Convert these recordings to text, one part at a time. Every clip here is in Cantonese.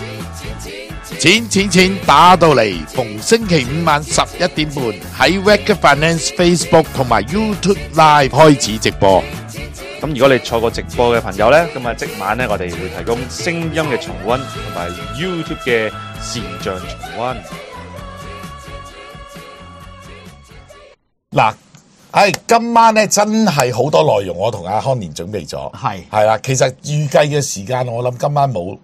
錢打到嚟，逢星期五晚11點半喺 Wacker Finance Facebook 同埋 YouTube Live 開始直播。 咁如果你錯過直播嘅朋友呢，咁啊即晚呢，我哋會提供聲音嘅重溫同埋 YouTube 嘅視像重溫。 嗱，今晚咧真係好多內容，我同阿康年準備咗，係啦。其實預計嘅時間，我諗今晚冇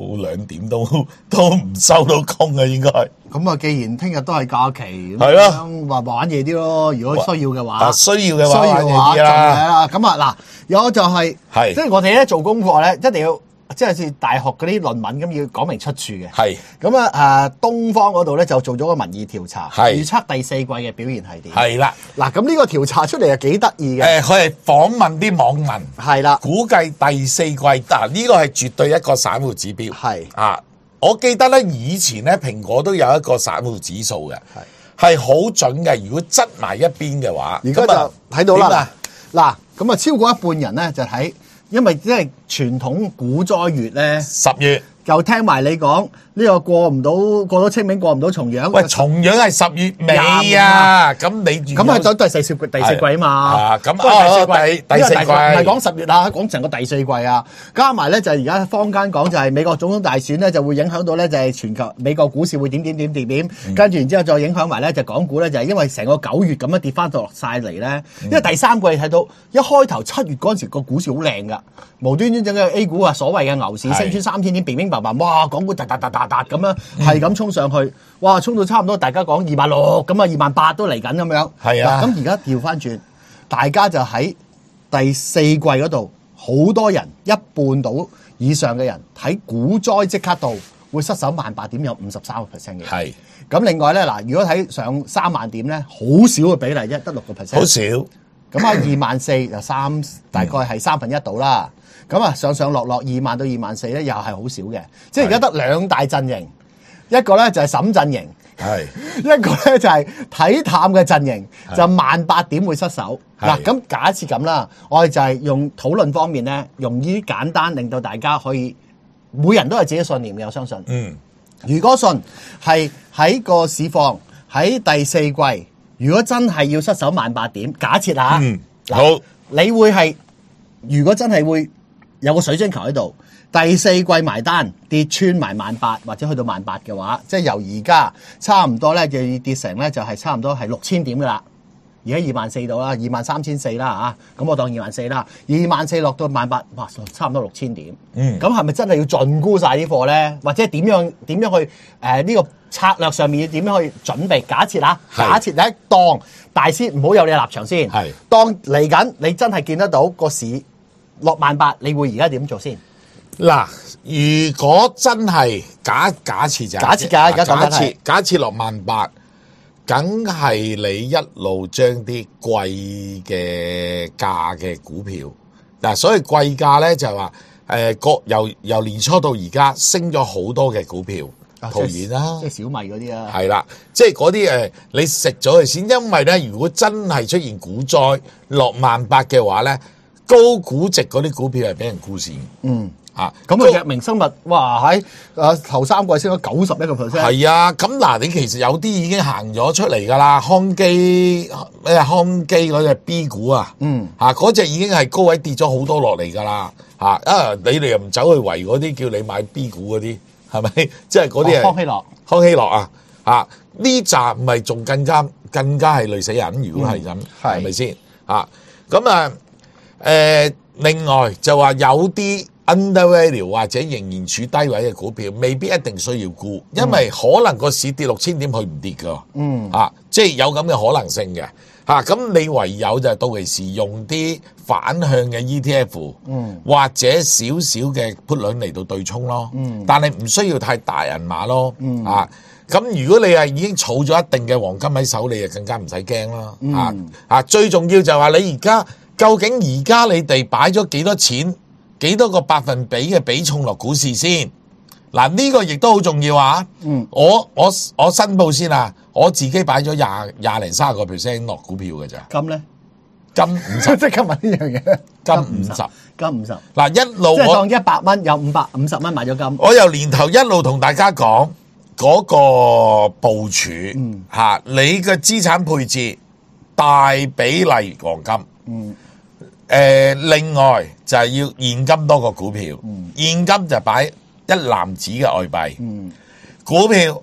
2點都唔收到工嘅應該。 咁啊，既然聽日都係假期， 係咯， 話玩嘢啲咯。如果需要嘅話， 需要嘅話玩嘢啲啦。 咁啊，嗱，有就係，即係我哋咧做功課咧，一定要。即係似大學嗰啲論文咁，要講明出處嘅。係咁啊！東方嗰度咧就做咗個民意調查，預測第四季嘅表現係點？係啦，嗱，咁呢個調查出嚟係幾得意嘅。佢係訪問啲網民，係啦，估計第四季呢個係絕對一個散戶指標。係啊，我記得咧以前咧蘋果都有一個散戶指數嘅，係好準嘅。如果側埋一邊嘅話，而家就睇到啦。嗱，咁啊超過一半人咧就睇。因為即係傳統股災月咧，10月又聽埋你講呢個過咗清明過唔到重陽。喂，重陽係10月尾啊！咁你咁係第四季啊嘛？咁第四季唔係講10月啊，講成個第四季啊！加埋咧就係而家坊間講就係美國總統大選咧就會影響到咧就係全球美國股市會點，跟住然之後再影響埋咧就港股咧就係因為成個9月咁樣跌翻到落晒嚟咧，因為第三季睇到一開頭7月嗰陣時個股市好靚噶，無端端整個 A 股啊所謂嘅牛市升穿3000點，乒乒乓乓，哇！港股噠咁樣係咁衝上去，哇！衝到差唔多大家講26000咁啊，28000都嚟緊咁樣。係啊，咁而家調翻轉，大家就喺第四季嗰度，好多人一半到以上嘅人睇股災即刻到會失守18000點，有53%嘅。係咁，另外咧嗱，如果睇上3萬點咧，好少嘅比例啫，得6%。好少。咁啊，24000就大概係1/3度啦。咁啊，上落2萬到24000咧，又係好少嘅。即係而家得兩大陣營，一個咧就係審陣營，一個咧就係睇淡嘅陣營，就18000點會失守。嗱，咁假設咁啦，我哋就係用討論方面咧，用呢啲簡單，令到大家可以每人都係自己信念嘅，我相信。如果信係喺個市況喺第四季，如果真係要失守18000點，假設下，好，你會係如果真係會有個水晶球喺度，第四季埋單跌穿埋18000或者去到18000嘅話，即係由而家差唔多咧就要跌成咧就係差唔多係6000點噶啦。而家24000到啦，23400啦嚇，咁我當24000啦，24000落到18000，哇，差唔多6000點。咁係咪真係要盡沽晒啲貨咧？或者點樣去呢個策略上面要點樣去準備？假設你當大師唔好有你立場先，當嚟緊你真係見得到個市落18000，你會而家點做先？嗱，如果真係假設就假設落18000。梗係你一路將啲貴嘅價嘅股票，嗱，所謂貴價咧就係話由年初到而家升咗好多嘅股票，淘完啦，即係小米嗰啲啊，係啦，即係嗰啲你食咗佢先，因為咧如果真係出現股災落18000嘅話咧，高估值嗰啲股票係俾人沽線。咁啊，藥明生物哇喺頭3季升咗91%。係啊，咁嗱，你其實有啲已經行咗出嚟噶啦，康基嗰隻 B 股啊，嗰隻已經係高位跌咗好多落嚟噶啦，你哋又唔走去圍嗰啲叫你買 B 股嗰啲，係咪？即係嗰啲係康希諾啊，呢扎唔係仲更加係累死人？如果係咁，係咪先？咁另外就話有啲undervalue 或者仍然處低位嘅股票，未必一定需要沽，因為可能個市跌6000點，佢唔跌噶，即係有咁嘅可能性嘅，咁你唯有就係到期時用啲反向嘅 ETF，或者少少嘅 put 輪嚟到對沖咯，但係唔需要太大銀碼咯，咁如果你係已經儲咗一定嘅黃金喺手，你就更加唔使驚啦，最重要就係話你而家究竟而家你哋擺咗幾多錢？幾多個百分比嘅比重落股市先？嗱，呢個亦都好重要啊！我申報先啊，我自己擺咗20-30%落股票嘅咋。咁咧， 金50， 即刻問呢樣嘢。 金50， 金50。 嗱一路即係當100蚊有550蚊買咗金。 我由年頭一路同大家講嗰個部署嚇，你嘅資產配置大比例黃金。另外就係要現金多過股票，現金就擺一籃子嘅外幣，股票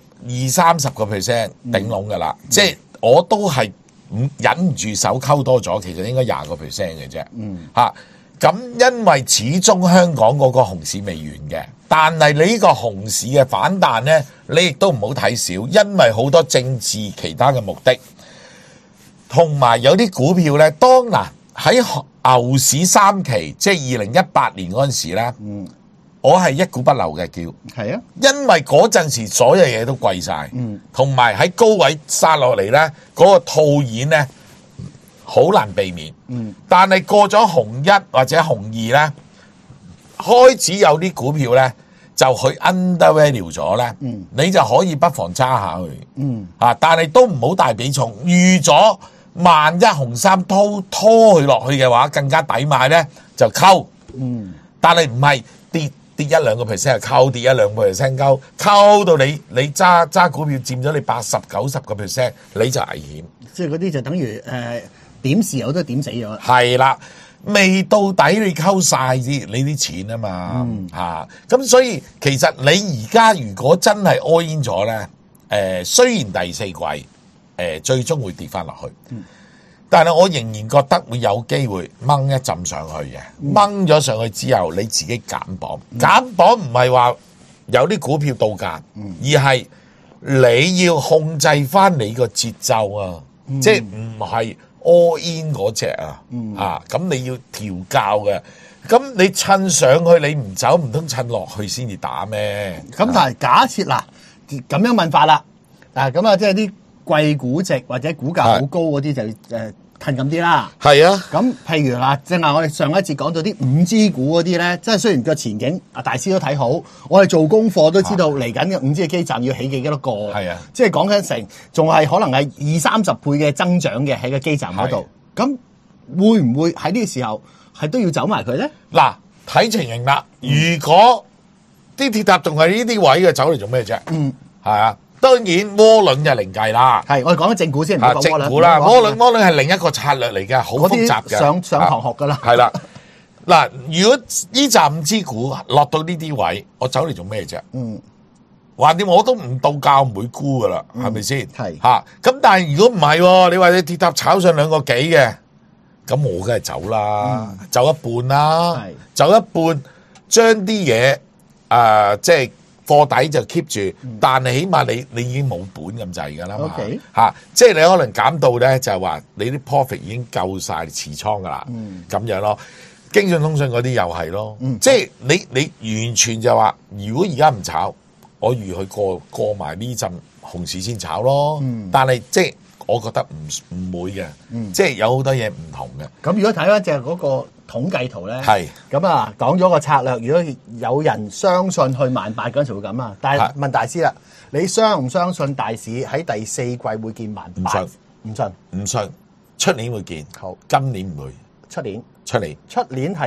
20-30% 頂籠噶啦，即係我都係忍唔住手溝多咗，其實應該20%嘅啫，咁因為始終香港嗰個熊市未完嘅，但係你呢個熊市嘅反彈呢，你亦都唔好睇少，因為好多政治其他嘅目的，同埋有啲股票呢，當嗱喺牛市3期，即係2018年嗰陣時咧，我係一股不留嘅叫， 係啊， 因為嗰陣時所有嘢都貴晒，同埋喺高位殺落嚟咧，嗰個套現咧好難避免。但係過咗熊1或者熊2咧，開始有啲股票咧就去 undervalue 咗咧，你就可以不妨揸下佢，但係都唔好大比重，預咗。萬一紅衫拖佢落去嘅話，更加抵買咧就溝。但係唔係跌1-2%溝，跌1-2%溝到你揸股票佔咗你80-90%，你就危險。 即係嗰啲就等於點豉油都點死咗。 係啦，未到底你溝晒你啲錢啊嘛咁所以其實你而家如果真係 all in 咗咧，雖然第四季。最終會跌翻落去，但係我仍然覺得會有機會掹一浸上去嘅，掹咗上去之後，你自己減磅。減磅唔係話有啲股票到價，而係你要控制翻你個節奏啊，即係唔係 all in 嗰隻咁你要調教嘅。咁你趁上去你唔走，唔通趁落去先至打咩？ 咁但係假設嗱咁樣問法啦，咁啊即係啲。貴估值或者股價好高嗰啲就近咁啲啦。係啊，咁譬如啦，正係我哋上一節講到啲5G 股嗰啲咧，即係雖然個前景大師都睇好，我哋做功課都知道嚟緊嘅5G 嘅基站要起幾多個。係啊，即係講緊成仲係可能係20-30倍嘅增長嘅喺個基站嗰度。咁會唔會喺呢個時候係都要走埋佢咧？嗱， 睇情形啦。如果啲鐵塔仲係呢啲位嘅，走嚟做咩啫？係啊。當然窩輪就另計啦， 係我哋講緊正股先，唔好講窩輪。 正股啦，窩輪係另一個策略嚟嘅，好複雜嘅。 上堂學噶啦。係啦， 嗱，如果呢站5G股落到呢啲位，我走嚟做咩啫？橫掂我都唔到價唔會沽噶啦，係咪先？係嚇。咁但係如果唔係，你話你鐵塔炒上2個幾嘅，咁我梗係走啦，走一半啦，走一半，將啲嘢即係。貨底就 keep 住，但係起碼你已經冇本咁滯㗎啦嘛，即係你可能減到咧，就係話你啲 profit 已經夠晒持倉㗎啦，咁樣咯。京信通訊嗰啲又係咯，即係你完全就話，如果而家唔炒，我預佢過埋呢陣熊市先炒咯。但係即係我覺得唔會嘅，即係有好多嘢唔同嘅。 咁如果睇翻隻嗰個統計圖咧，係咁啊，講咗個策略。如果有人相信去18,000嗰陣時會咁啊，但係問大師啦，你相唔相信大市喺第四季會見18,000？唔信，出年會見。好，今年唔會。出年係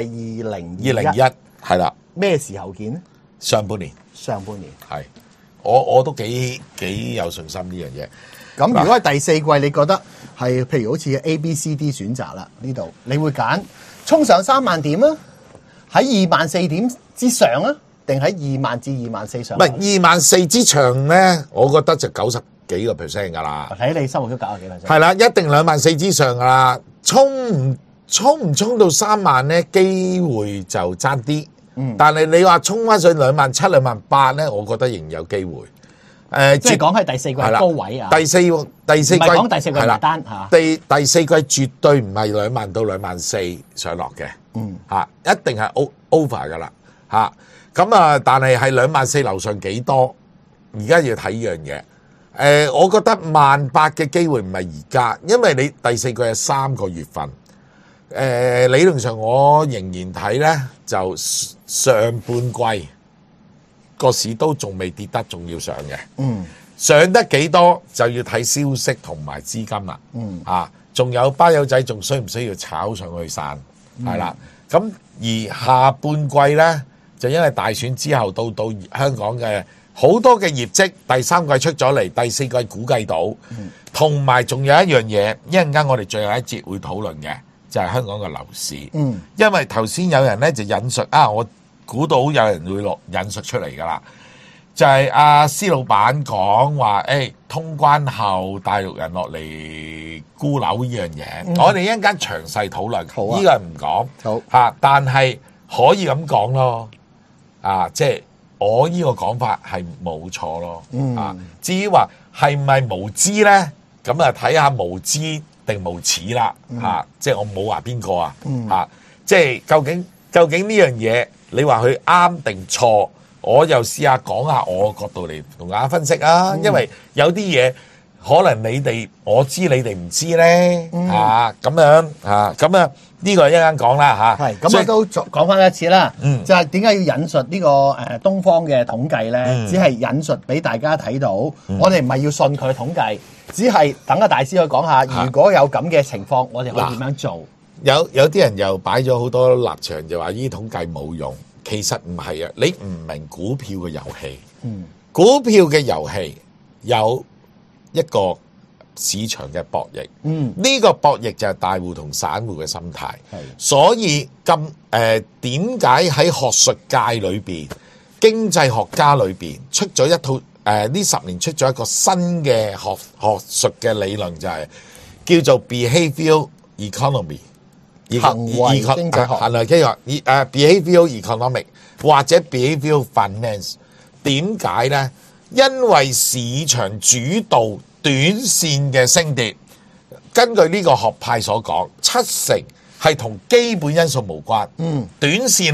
2021， 係啦。 咩時候見咧？ 上半年係，我都幾有信心呢樣嘢。 咁如果係第四季，你覺得係譬如好似 A、B、C、D 選擇啦，呢度你會揀衝上3萬點啊，喺24,000點之上啊，定喺20,000至24,000上？唔係 24,000之上咧，我覺得就90幾個 percent 噶啦。 睇你收穫都90幾 percent。係啦，一定24,000之上噶啦，衝唔衝到3萬咧，機會就爭啲。但係你話衝翻上27,000、28,000咧，我覺得仍有機會。 即係講係第四季高位啊！ 第四季唔係講第四季埋單嚇。 第四季絕對唔係20,000到24,000上落嘅，一定係 over 噶啦嚇。咁啊，但係24,000樓上幾多？而家要睇呢樣嘢。我覺得18,000嘅機會唔係而家，因為你第四季係3個月份。理論上我仍然睇咧，就上半季。個市都仲未跌得，仲要上嘅。上得幾多就要睇消息同埋資金啦。 仲有班友仔仲需唔需要炒上去散？係啦，咁而下半季咧，就因為大選之後到香港嘅好多嘅業績，第三季出咗嚟，第四季估計到，同埋仲有一樣嘢，一陣間我哋最後一節會討論嘅，就係香港嘅樓市。因為頭先有人咧就引述我估到有人會引述出嚟噶啦，就係阿施老闆講話，通關後大陸人落嚟沽樓呢樣嘢，我哋一陣間詳細討論，呢個唔講，好但係可以咁講咯，即係我呢個講法係冇錯咯，至於話係咪無知咧，咁啊睇下無知定無恥啦，即係我冇話邊個即係究竟呢樣嘢，你話佢啱定錯？我又試下講下我角度嚟同大家分析啊，因為有啲嘢可能我知你哋唔知咧，咁樣咁啊呢個一陣間講啦嚇。係咁，我都講翻一次啦，就係點解要引述呢個東方嘅統計咧？只係引述俾大家睇到，我哋唔係要信佢統計，只係等阿大師去講下，如果有咁嘅情況，我哋可以點樣做？有啲人又擺咗好多立場，就話呢啲統計冇用。其實唔係啊，你唔明股票嘅遊戲。股票嘅遊戲有一個市場嘅博弈。呢個博弈就係大戶同散戶嘅心態。所以點解喺學術界裏邊、經濟學家裏邊出咗一套呢10年出咗一個新嘅學術嘅理論，就係叫做 behavioral economy。行為經濟學，behavioral economic 或者 behavioral finance， 點解呢？因為市場主導短線嘅升跌，根據呢個學派所講，70%係同基本因素無關。短線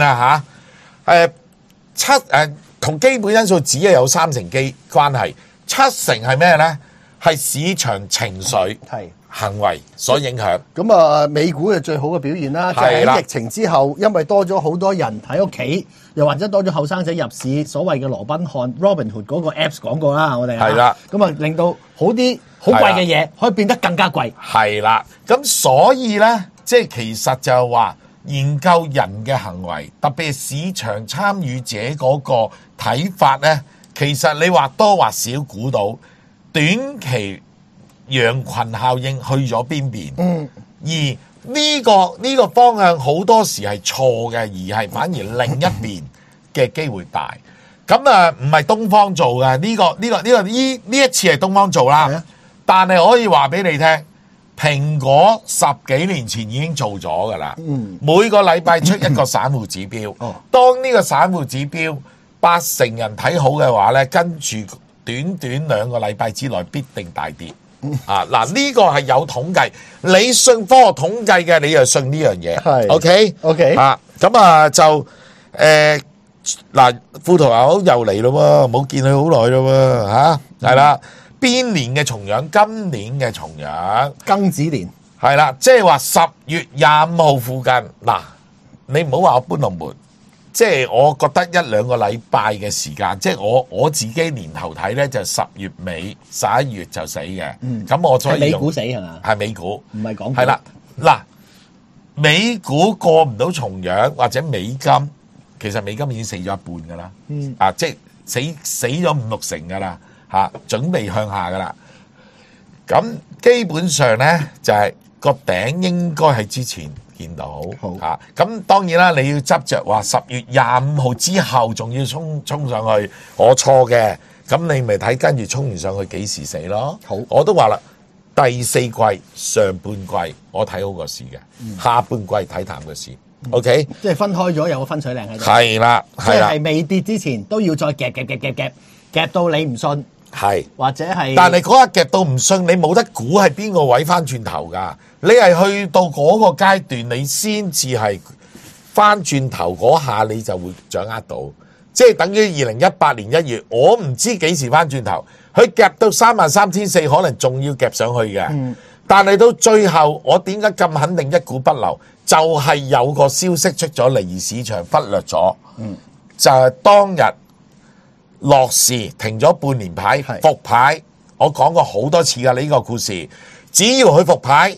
同基本因素只係有30%關係，70%係咩呢？係市場情緒。行為所影響，咁美股係最好嘅表現啦。就係喺疫情之後，因為多咗好多人喺屋企，又或者多咗後生仔入市，所謂嘅羅賓漢 Robinhood 嗰個 Apps 講過啦，我哋係啦，咁令到好啲好貴嘅嘢可以變得更加貴。係啦，咁所以咧，即係其實就係話研究人嘅行為，特別係市場參與者嗰個睇法咧，其實你或多或少估到短期羊群效應去咗邊邊，而呢個方向好多時係錯嘅，而係反而另一邊嘅機會大。咁唔係東方做嘅，呢一次係東方做啦。但係可以話俾你聽，蘋果10幾年前已經做咗噶啦。每個禮拜出一個散戶指標，當呢個散戶指標80%人睇好嘅話咧，跟住短短2個禮拜之內必定大跌。嗱，呢個係有統計，你信科學統計嘅，你就信呢樣嘢。係 ，OK，咁就嗱，富途牛又嚟咯，冇見佢好耐咯，係啦，邊年嘅重陽？今年嘅重陽，庚子年，係啦，即係話10月25號附近。嗱，你唔好話我搬龍門。即係我覺得1-2個禮拜嘅時間，即係我自己年頭睇咧，就10月尾11月就死嘅。咁我所以係美股死係嘛？係美股，唔係港股。係啦，嗱，美股過唔到重陽或者美金，其實美金已經死咗一半噶啦。即係死咗5-6成噶啦，準備向下噶啦。咁基本上咧就係個頂應該喺之前見到嚇，咁當然啦，你要執着話10月25號之後仲要衝上去，我錯嘅，咁你咪睇跟住衝完上去幾時死咯？好，我都話啦，第4季上半季我睇好個市嘅，下半季睇淡個市。OK，即係分開咗有個分水嶺喺度。係啦，即係未跌之前都要再夾到你唔信。係，或者係，但係嗰日夾到唔信，你冇得估係邊個位翻轉頭噶。你係去到嗰個階段，你先至係翻轉頭嗰下，你就會掌握到。即係等於2018年1月，我唔知幾時翻轉頭，佢夾到33,400，可能仲要夾上去嘅。但係到最後，我點解咁肯定一股不留？就係有個消息出咗嚟，而市場忽略咗。就係當日樂視停咗半年牌，復牌，我講過好多次㗎，呢個故事。只要佢復牌，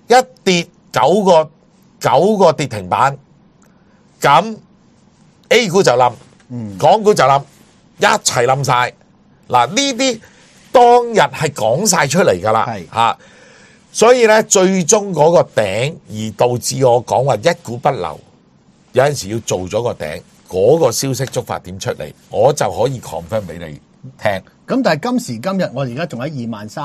一跌九個跌停板，咁 A 股就冧，港股就冧，一齊冧晒。嗱，呢啲當日係講晒出嚟噶啦，吓，所以咧最終嗰個頂而導致我講話一股不留，有陣時要做咗個頂，嗰個消息觸發點出嚟，我就可以 confirm 俾你聽。 咁但係今時今日，我哋而家仲喺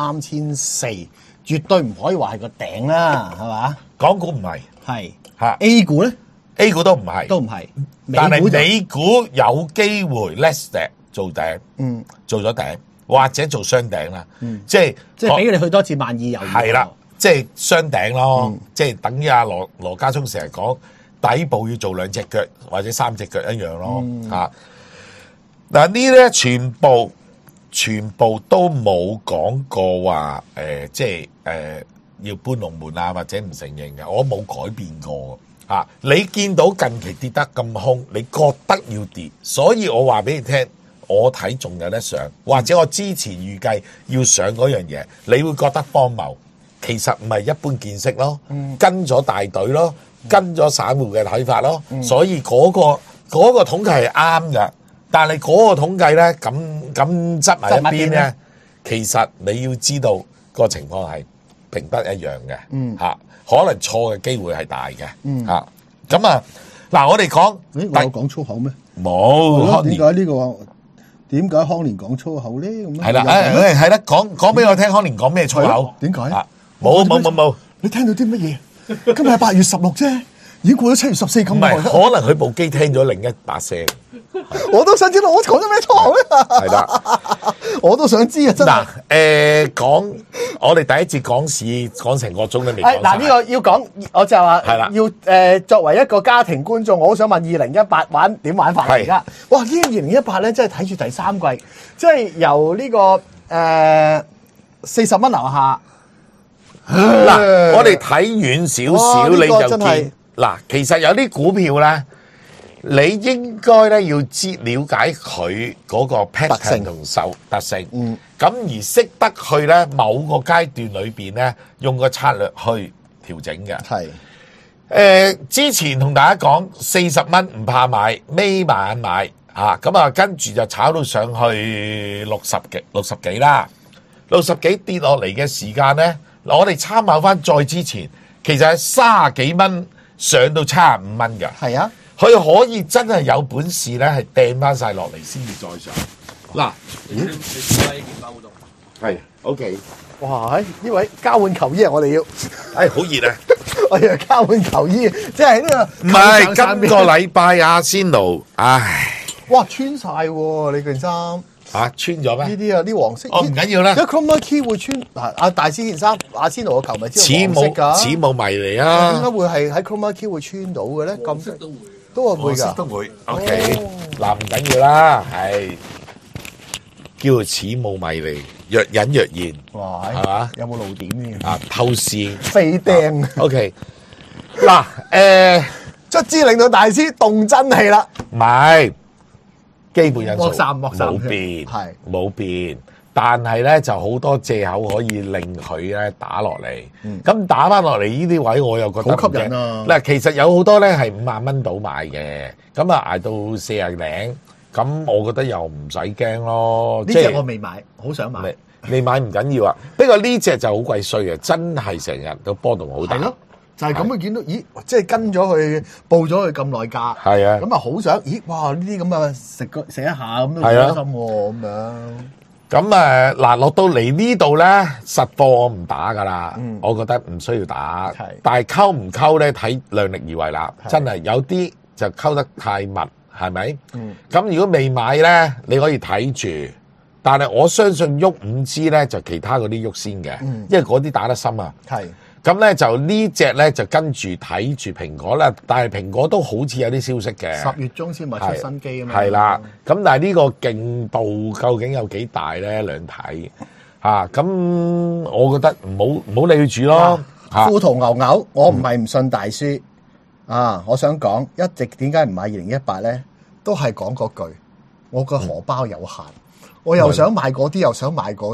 23,400，絕對唔可以話係個頂啦，係嘛？ 港股唔係， 係吓 A 股咧 ，A 股都唔係， 都唔係， 但係美股有機會 less 做頂，做咗頂或者做雙頂啦，即係俾佢哋去多次12,000又係啦，即係雙頂咯，即係等於阿羅家聰成日講底部要做2隻腳或者3隻腳一樣咯，吓。嗱，呢啲咧全部都冇講過話即係要搬龍門啊或者唔承認嘅，我冇改變過啊。你見到近期跌得咁兇，你覺得要跌，所以我話俾你聽。我睇仲有得上，或者我之前預計要上嗰樣嘢，你會覺得荒謬，其實唔係一般見識咯，跟咗大隊咯，跟咗散戶嘅睇法咯，所以嗰個統計係啱嘅，但係嗰個統計咧咁執埋一邊咧，其實你要知道個情況係並不一樣嘅，可能錯嘅機會係大嘅，咁啊嗱，我哋講， 我有講粗口咩？ 冇， 點解康年講粗口咧？咁係啦，係啦，講俾我聽，康年講咩粗口？ 點解？ 冇， 你聽到啲乜嘢？今日係8月16啫，已經過咗7月14咁耐。 唔係，可能佢部機聽咗另一把聲。 我都想知道我講咗咩粗口咧。 係啦， 我都想知啊！真係講我哋第一節講市講成個鐘都未講晒。 嗱，呢個要講，我就話係啦， 要作為一個家庭觀眾，我好想問2018點玩法而家？哇！呢2018咧，真係睇住第三季，即係由呢個40蚊樓下。 嗱，我哋睇遠少少你就見嗱，其實有啲股票咧。你應該咧要了解佢嗰個 pattern 同特性，咁而識得去咧某個階段裏邊咧用個策略去調整嘅。係之前同大家講40蚊唔怕買，眯埋眼買嚇，咁啊跟住就炒到上去60幾啦，60幾跌落嚟嘅時間咧，我哋參考翻再之前，其實係30幾蚊上到75蚊嘅。係啊。佢可以真係有本事咧，係掟翻晒落嚟先至再上。嗱，你點包活動？係 OK。 哇！呢位交換球衣啊，我哋要好熱啊！ 我以為交換球衣，即係呢個唔係今個禮拜阿仙奴，唉！ 哇，穿晒喎你件衫嚇穿咗咩？ 呢啲啊，啲黃色。 唔緊要啦。 一 chroma key 會穿阿大師件衫，阿仙奴個球迷知道黃色㗎。 似冇迷嚟啊！ 點解會係喺 chroma key 會穿到嘅咧？咁色都會。都係會㗎， 都會。OK，嗱唔緊要啦，係叫做似霧迷離，若隱若現。 哇， 係嘛？ 有冇露點嘅？ 啊，透視飛釘。 OK，嗱卒之令到大師動真氣啦。 唔係基本因素冇變，係冇變。但係咧就好多藉口可以令佢咧打落嚟，咁打翻落嚟呢啲位我又覺得好吸引啊！ 嗱，其實有好多咧係50蚊到買嘅，咁啊捱到40零，咁我覺得又唔使驚咯。 呢隻我未買，好想買。 未買唔緊要啊，不過呢隻就好鬼衰啊，真係成日都波動好大。 係咯，就係咁佢見到，咦，即係跟咗佢報咗佢咁耐價， 係啊， 咁啊好想，咦，哇呢啲咁啊食一下咁都開心喎，咁樣。 咁嗱落到嚟呢度咧，實貨我唔打噶啦，我覺得唔需要打。但係溝唔溝咧，睇量力而為啦。真係有啲就溝得太密，係咪？咁如果未買咧，你可以睇住。但係我相信喐5G咧，就其他嗰啲喐先嘅，因為嗰啲打得深啊。係。咁咧就呢隻咧就跟住睇住蘋果啦，但係蘋果都好似有啲消息嘅。10月中先咪出新機啊嘛。係啦，咁但係呢個勁度究竟有幾大咧？兩睇嚇，咁我覺得唔好理佢住咯。 富途牛牛，我唔係唔信大師啊！我想講一直點解唔買2018咧？都係講嗰句，我個荷包有限，我又想買嗰啲，又想買嗰啲。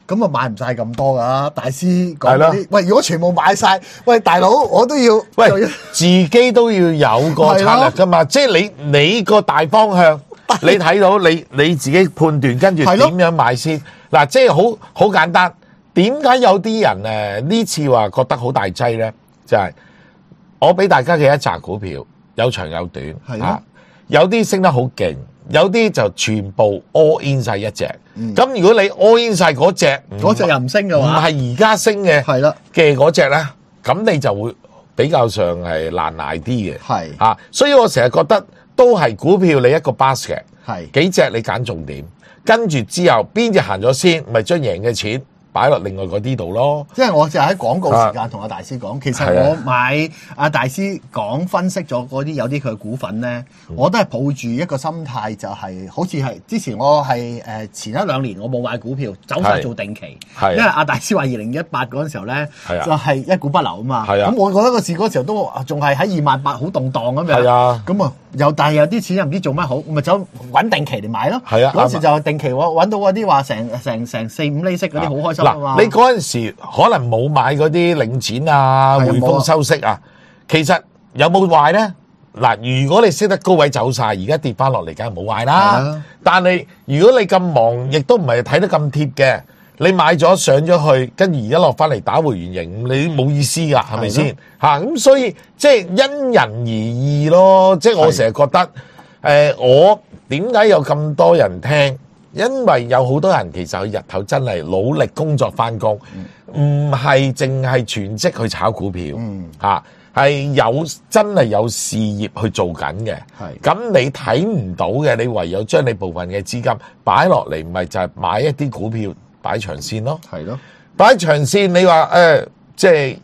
咁啊買唔晒咁多噶，大師講嗰啲，喂，如果全部買晒，喂，大佬我都要， 喂，自己都要有個策略噶嘛，即係你個大方向，你睇到你自己判斷，跟住點樣買先？嗱，即係好簡單，點解有啲人呢次話覺得好大劑咧？就係我俾大家嘅一紮股票，有長有短，有啲升得好勁。有啲就全部 all in 晒一隻，咁如果你 all in 晒嗰隻又唔升嘅話， 唔係而家升嘅嘅嗰隻咧，咁你就會比較上係難捱啲嘅，所以我成日覺得都係股票你一個 basket，幾隻你揀重點，跟住之後邊隻行咗先，咪將贏嘅錢擺落另外嗰啲度咯。 即係我就喺廣告時間同阿大師講，其實我買阿大師講分析咗嗰啲有啲佢嘅股份咧，我都係抱住一個心態，就係好似係之前我係前一兩年我冇買股票，走晒做定期，因為阿大師話2018嗰陣時候咧就係一股不留啊嘛。咁我覺得個市嗰時候都仲係喺28000好動盪咁樣。咁啊但係有啲錢又唔知做乜好，咪走揾定期嚟買咯。嗰時就定期揾到嗰啲話成4-5厘息嗰啲好開心。 嗱，你嗰陣時可能冇買嗰啲領展啊、匯豐收息啊，其實有冇壞咧？嗱，如果你識得高位走晒，而家跌翻落嚟，梗係冇壞啦。但係如果你咁忙，亦都唔係睇得咁貼嘅，你買咗上咗去，跟住而家落翻嚟打回原形，你冇意思噶，係咪先？咁所以即係因人而異咯。即係我成日覺得，我點解有咁多人聽？因為有好多人其實佢日頭真係努力工作翻工，唔係淨係全職去炒股票，係真係有事業去做緊嘅。咁你睇唔到嘅，你唯有將你部分嘅資金擺落嚟，咪就係買一啲股票擺長線咯。擺長線，你話即係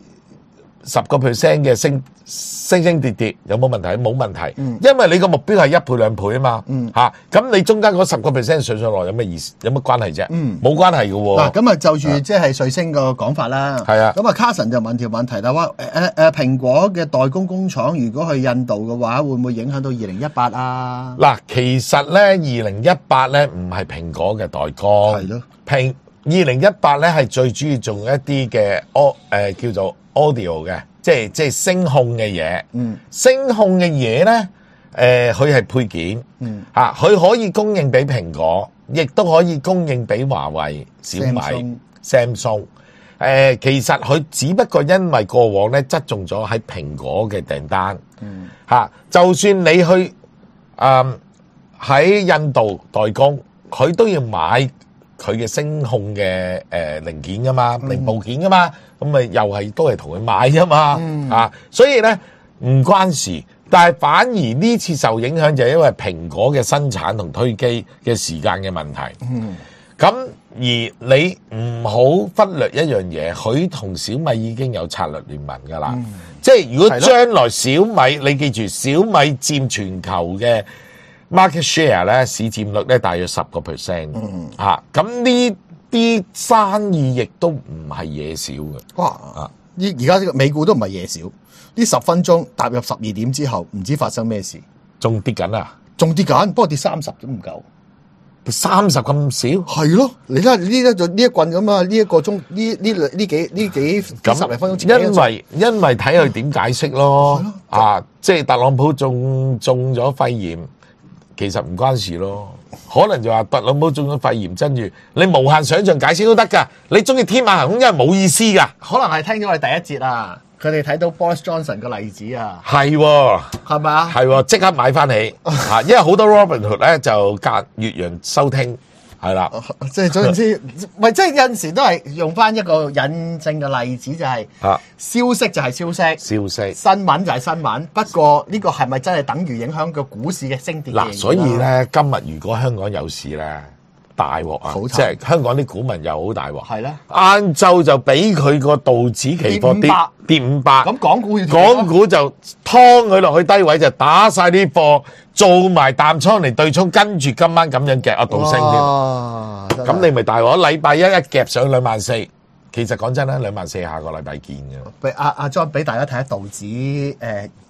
10% 嘅升跌有冇問題？冇問題，因為你個目標係1倍2倍啊嘛。咁你中間嗰10% 上落有咩意思？有乜關係啫？冇關係嘅喎。 嗱，咁啊就住即係瑞星個講法啦。咁啊，Carson 就問條問題啦，話蘋果嘅代工工廠如果去印度嘅話，會唔會影響到2018啊？ 嗱，其實咧2018咧唔係蘋果嘅代工，2018咧係最主要做一啲嘅叫做 audio 嘅。即係聲控嘅嘢，聲控嘅嘢咧，佢係配件，佢可以供應俾蘋果，亦都可以供應俾華為、小米、Samsung。其實佢只不過因為過往咧側重咗喺蘋果嘅訂單，就算你去喺印度代工，佢都要買佢嘅聲控嘅零件噶嘛，零部件噶嘛。咁咪又係都係同佢買啫嘛，所以咧唔關事，但係反而呢次受影響就係因為蘋果嘅生產同推機嘅時間嘅問題。咁而你唔好忽略一樣嘢，佢同小米已經有策略聯盟噶啦，即係如果將來小米，你記住小米佔全球嘅 market share 咧，市佔率咧大約10%，咁呢啲生意亦都唔係嘢少嘅。 哇！而家呢個美股都唔係嘢少，呢10分鐘踏入12點之後，唔知發生咩事， 仲跌緊啊！ 仲跌緊，不過跌30都唔夠 ，30咁少？係咯，你睇下呢一棍咁啊，呢一個鐘呢幾10零分鐘， 因為睇佢點解釋咯，即係特朗普中咗肺炎。其實唔關事咯，可能就話特朗普中咗肺炎，跟住你無限想像解釋都得㗎。你中意天馬行空，因為冇意思㗎。 可能係聽咗我哋第一節啊，佢哋睇到 Boris Johnson 個例子啊， 係喎， 係咪啊？ 係喎，即刻買翻起嚇，因為好多 Robinhood 咧就隔越洋收聽。係啦， 即係總之，咪即係有陣時都係用翻一個引證嘅例子，就係消息就係消息，新聞就係新聞。不過呢個係咪真係等於影響個股市嘅升跌？ 嗱，所以咧今日如果香港有事咧，大鑊啊！即係香港啲股民又好大鑊。係咧，晏晝就俾佢個道指期貨跌500， 咁港股就劏佢落去低位，就打晒啲貨，做埋淡倉嚟對沖，跟住今晚咁樣夾啊倒升添。咁你咪大鑊！禮拜一夾上24000，其實講真啦，24000下個禮拜見嘅。 阿 John 俾大家睇下道指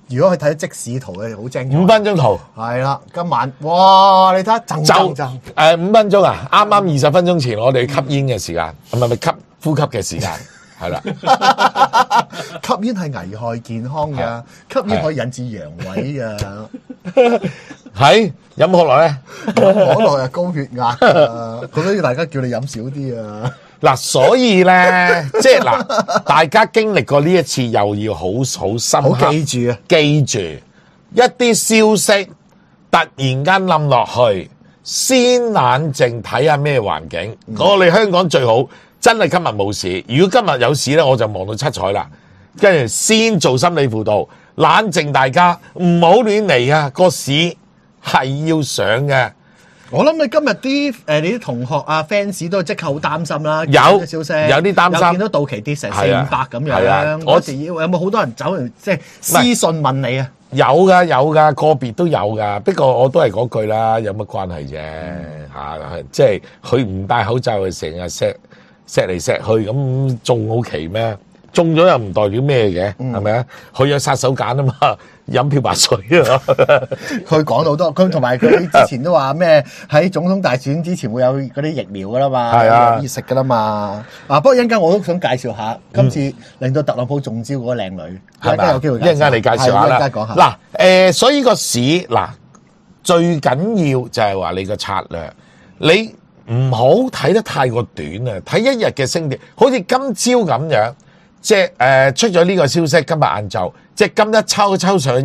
如果佢睇即時圖嘅好精彩。 5分鐘圖係啦，今晚哇，你睇下震 5分鐘啊！啱啱20分鐘前我哋吸煙嘅時間，唔係吸呼吸嘅時間，係啦。 吸煙係危害健康㗎，吸煙可以引致陽痿㗎。 係飲可樂咧， 可樂係高血壓㗎，咁所以大家叫你飲少啲啊。 嗱，所以咧，即係嗱，大家經歷過呢一次，又要好深刻好記住啊！ 記住一啲消息突然間冧落去，先冷靜睇下咩環境。我哋香港最好真係今日冇事，如果今日有事咧，我就忙到七彩啦。跟住先做心理輔導，冷靜大家，唔好亂嚟啊！個市係要上嘅。 我諗你今日啲你啲同學啊 fans 都即刻好擔心啦， 有消息有啲擔心， 又見到到期跌成400-500咁樣，嗰時有冇好多人走嚟即係私信問你啊？ 有㗎，個別都有㗎。不過我都係嗰句啦，有乜關係啫？即係佢唔戴口罩，成日錫嚟錫去，咁中好奇咩？中咗又唔代表咩嘅，係咪啊？佢有殺手鐧啊嘛，飲漂白水啊！ 佢講到好多，佢同埋佢之前都話咩喺總統大選之前會有嗰啲疫苗噶啦嘛，係啊，可以食噶啦嘛。不過一陣間我都想介紹下今次令到特朗普中招嗰個靚女， 係咪？ 有機會一陣間你介紹下啦。 講下嗱，所以個市嗱最緊要就係話你個策略，你唔好睇得太過短啊！睇一日嘅升跌，好似今朝咁樣。即係出咗呢個消息，今日晏晝即係今一抽上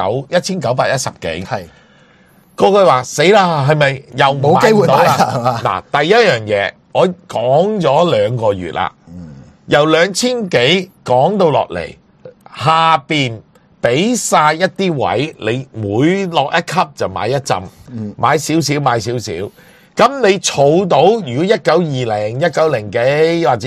1910幾，係個個話死啦，係咪又冇機會買啦？嗱，第一樣嘢我講咗2個月啦，由2000幾講到落嚟，下邊俾晒一啲位，你每落一級就買一陣，買少少買少少。咁你儲到，如果1920、1900幾或者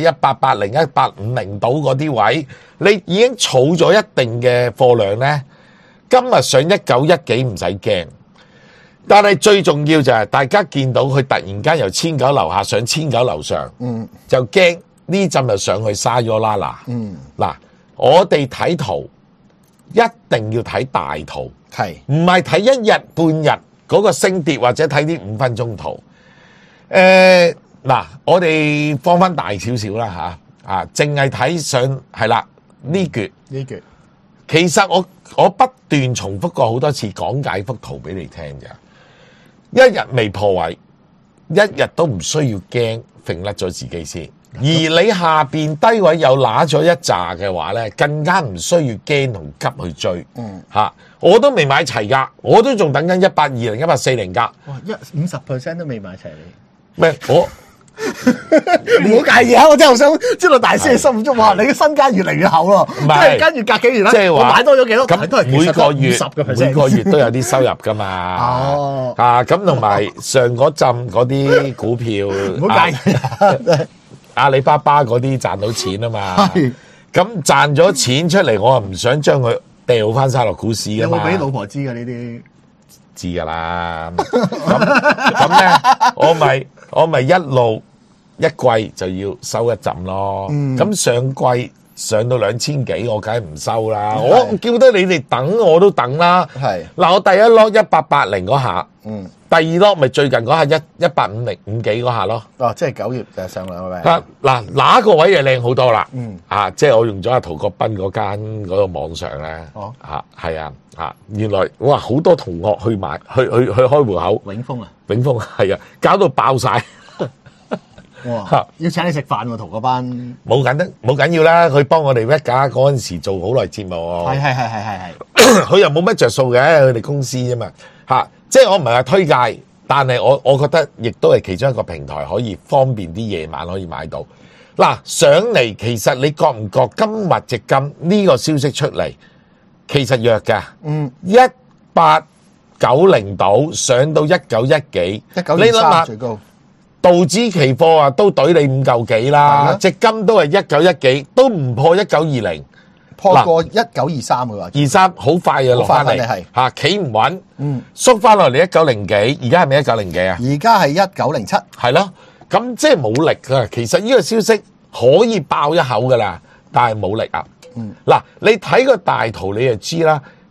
1880、1850到嗰啲位，你已經儲咗一定嘅貨量咧。今日上1910幾唔使驚，但係最重要就係大家見到佢突然間由1900樓下上1900樓上，就驚呢陣就上去沙咗啦嗱。嗱，我哋睇圖一定要睇大圖，係唔係睇一日半日嗰個升跌，或者睇啲5分鐘圖？嗱，我哋放翻大少少啦吓，淨係睇上係啦呢橛，其實我不斷重複過好多次講解幅圖俾你聽咋，一日未破位，一日都唔需要驚揈甩咗自己先，而你下邊低位又揦咗一紮嘅話咧，更加唔需要驚同急去追，我都未買齊噶，我都仲等緊1820、1840噶， 哇，50% 都未買齊你。 咩？我唔好介意啊！我真係好想知道大師嘅心目中，哇！你嘅身家越嚟越厚咯，即係跟住隔幾年啦，即係話買多咗幾多？咁都係每個月都有啲收入噶嘛。哦，咁同埋上嗰陣嗰啲股票， 唔好介意阿里巴巴嗰啲賺到錢啊嘛。咁賺咗錢出嚟，我又唔想將佢掉翻晒落股市噶嘛。 有冇俾老婆知㗎呢啲？ 知噶啦，咁咧，我咪一路一季就要收一陣咯。咁上季上到2000幾，我梗係唔收啦。我叫得你哋等，我都等啦。係嗱，我第一攞1880嗰下，第二攞咪最近嗰下1850、50幾嗰下咯。哦，即係9月就上兩個位。嗱，嗱個位就靚好多啦。即係我用咗阿陶國斌嗰間嗰個網上咧。哦，係啊，原來哇好多同學去買去開戶口。永豐係啊，搞到爆晒。哇！要請你食飯喎，陶國斌。冇緊要啦，佢幫我哋一家嗰陣時做好耐節目。係。佢又冇乜着數嘅，佢哋公司啫嘛。即係我唔係話推介，但係我覺得亦都係其中一個平台，可以方便啲夜晚可以買到。嗱，上嚟其實你覺唔覺今日隻金呢個消息出嚟，其實弱㗎。1890到上到1910幾，1923最高。道指期貨啊，都懟你5嚿幾啦，隻金都係1910幾，都唔破1920。破過1923嘅話，23好快啊落翻嚟，係企唔穩，縮翻落嚟1900幾，而家係咪1900幾啊？而家係1907，係咯，咁即係冇力噶。其實呢個消息可以爆一口噶啦，但係冇力啊。嗱，你睇個大圖你就知啦，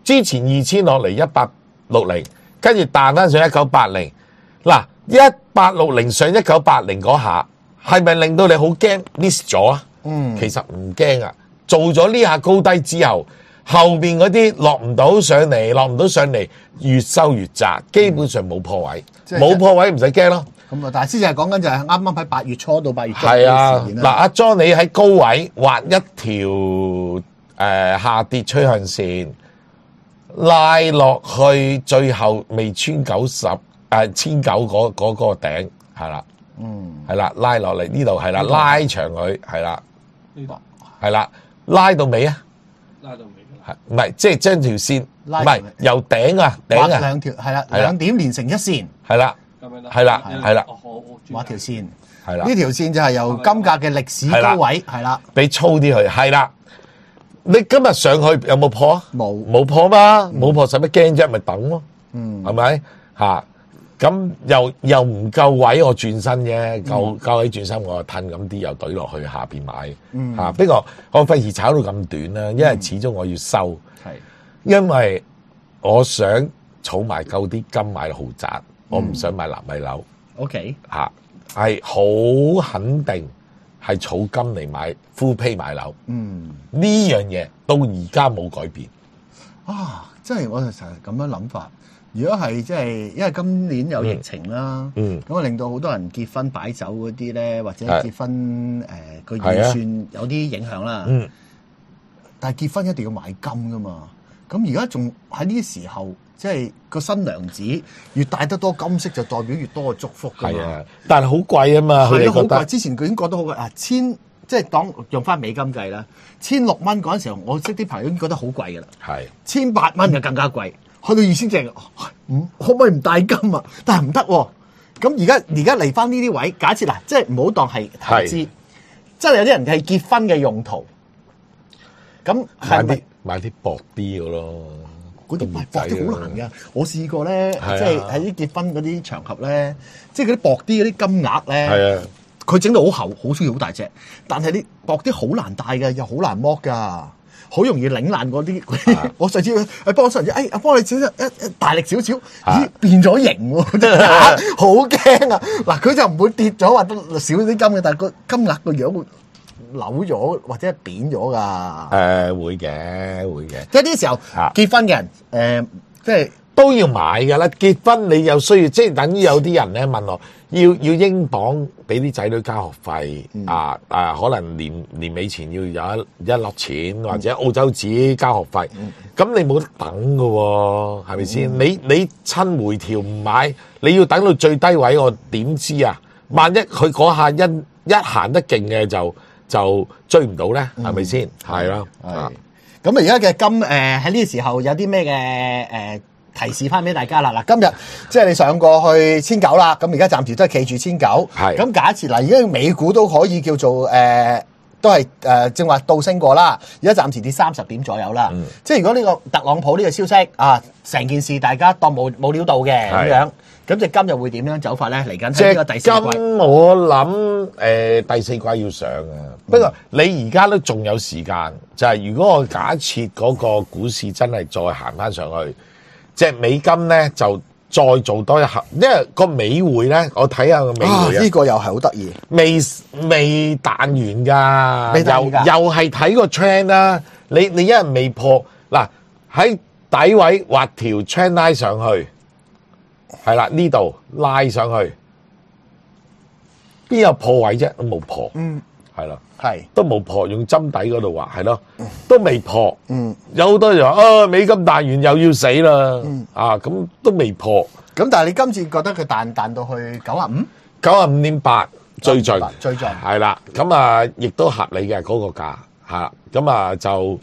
之前2000落嚟1860，跟住彈翻上1980。嗱，1860上1980嗰下，係咪令到你好驚 miss 咗啊？其實唔驚啊，做咗呢下高低之後，後面嗰啲落唔到上嚟，越收越窄，基本上冇破位，冇破位唔使驚咯。 咁啊，但係先至係講緊就係啱啱喺8月初到8月中係啊，嗱，阿 John 你喺高位畫一條下跌趨向線，拉落去最後未穿1900嗰個頂，係啦，係啦，拉落嚟呢度係啦，拉長佢係啦， 呢度係啦，拉到尾啊， 拉到尾係唔係即係將條線唔係由頂啊兩條係啦，2點連成一線係啦，係啦係啦， 畫條線係啦， 呢條線就係由金價嘅歷史高位係啦， 俾粗啲去係啦。你今日上去有冇破啊？冇破嘛，冇破使乜驚啫？咪等咯，係咪嚇？咁又唔夠位，我轉身啫，夠位轉身，我就褪咁啲又懟落去下邊買嚇。不過我費事炒到咁短啦，因為始終我要收，因為我想儲埋夠啲金買豪宅，我唔想買納米樓。 OK 嚇，係好肯定係儲金嚟買 full pay 買樓。呢樣嘢到而家冇改變啊！即係我就成日咁樣諗法。如果係即係，因為今年有疫情啦，咁啊令到好多人結婚擺酒嗰啲咧，或者結婚個預算有啲影響啦。但係結婚一定要買金噶嘛，咁而家仲喺呢啲時候，即係個新娘子越戴得多金飾，就代表越多嘅祝福㗎嘛。係啊，但係好貴啊嘛，係咯，好貴。之前佢已經覺得好貴啊，即係當用翻美金計啦，1600蚊嗰陣時候，我識啲朋友已經覺得好貴㗎啦。係1800蚊就更加貴。去到2000隻，可唔可以唔帶金啊？但係唔得喎。咁而家嚟翻呢啲位，假設嗱，即係唔好當係投資，真係有啲人係結婚嘅用途。咁買啲薄啲嘅咯，嗰啲薄啲好難㗎。我試過咧，即係喺啲結婚嗰啲場合咧，即係嗰啲薄啲嗰啲金額咧，佢整到好厚，好中意好大隻，但係啲薄啲好難戴嘅，又好難剝㗎。好容易擰爛嗰啲，我上次幫我上次，阿幫你整一大力少少，咦變咗形喎，真係好驚啊！嗱，佢就唔會跌咗或者少啲金嘅，但係個金額個樣會扭咗或者扁咗噶。會嘅，即係呢時候結婚嘅人，即係都要買噶啦。結婚你又需要，即係等於有啲人咧問我，要英鎊俾啲仔女交學費，可能年尾前要有一粒錢，或者澳洲紙交學費，咁你冇得等噶喎，係咪先？你趁回調唔買，你要等到最低位，我點知啊？萬一佢嗰下一行得勁嘅就追唔到咧，係咪先？係啦，咁而家嘅金喺呢個時候有啲咩嘅提示翻俾大家啦！嗱，今日即係你上過去1900啦，咁而家暫時都係企住1900。係咁假設嗱，而家美股都可以叫做都係正話倒升過啦。而家暫時跌30點左右啦。即係如果呢個特朗普呢個消息啊，成件事大家當冇料到嘅咁樣，咁隻金又會點樣走法咧？嚟緊喺呢個第四季，金我諗第四季要上啊。不過你而家都仲有時間，就係如果我假設嗰個股市真係再行翻上去。隻美金咧就再做多一下，因為個美匯咧，我睇下個美匯呢個又係好得意，未彈完噶，又係睇個 trend 啦。你一日未破嗱，喺底位畫條 trend line 上去，係啦，呢度拉上去，邊有破位啫？都冇破，係啦。係都冇破，用針底嗰度畫係咯，都未破。有好多人話美金彈完又要死啦，咁都未破。咁但係你今次覺得佢彈到去95.8最盡係啦。咁亦都合理嘅嗰個價嚇。咁就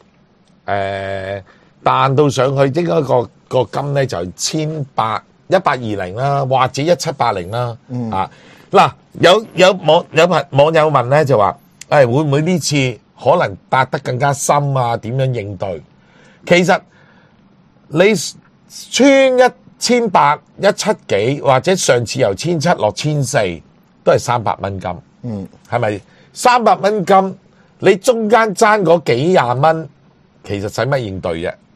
彈到上去，應該個金咧就1820啦，或者1780啦。嗱，有網友問咧就話。會唔會呢次可能達得更加深啊？點樣應對？其實你穿1800、17幾，或者上次由1700落1400，都係300蚊金。係咪300蚊金？你中間爭嗰幾廿蚊，其實使乜應對啫？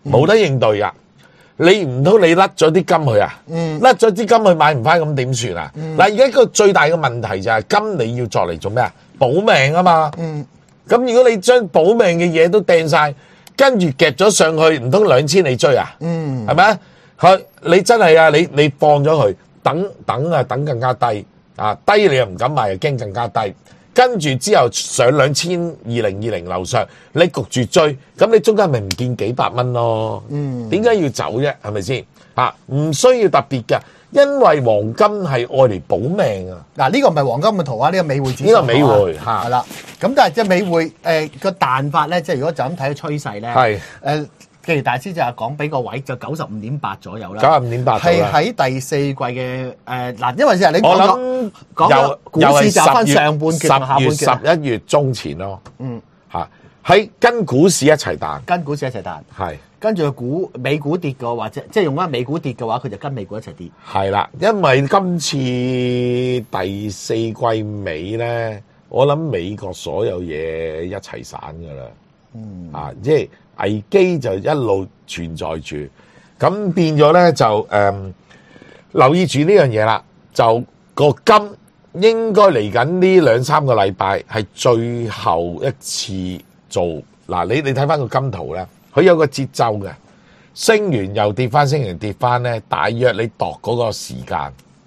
冇得應對噶。你唔通你甩咗啲金去啊？甩咗啲金去買唔翻，咁點算啊？嗱，而家個最大嘅問題就係金你要作嚟做咩啊？保命啊嘛。咁如果你將保命嘅嘢都掟晒，跟住夾咗上去，唔通2000你追啊？係咪啊？你真係啊！你放咗佢，等更加低啊！低你又唔敢買，又驚更加低。跟住之後上2020樓上，你焗住追，咁你中間咪唔見幾百蚊咯？點解要走啫？係咪先？唔需要特別嘅，因為黃金係愛嚟保命啊！ 嗱，呢個唔係黃金嘅圖啊，呢個美匯指數。 呢個美匯嚇， 係啦。咁但係即係美匯個彈法咧，即係如果就咁睇個趨勢咧，係既然大師就係講俾個位就95.8左右啦 ，95.8 係喺第四季嘅嗱，因為其實你講股市就翻上半決同下半決 10月中前咯，喺跟股市一齊彈，係跟住美股跌嘅或者即係用翻美股跌嘅話，佢就跟美股一齊跌。 係啦，因為今次第四季尾咧，我諗美國所有嘢一齊散噶啦，即係。危機就一路存在住，咁變咗咧就留意住呢樣嘢啦。就個金應該嚟緊呢2-3個禮拜係最後一次做嗱。你睇翻個金圖咧，佢有個節奏嘅，升完又跌翻，升完跌翻咧，大約你度嗰個時間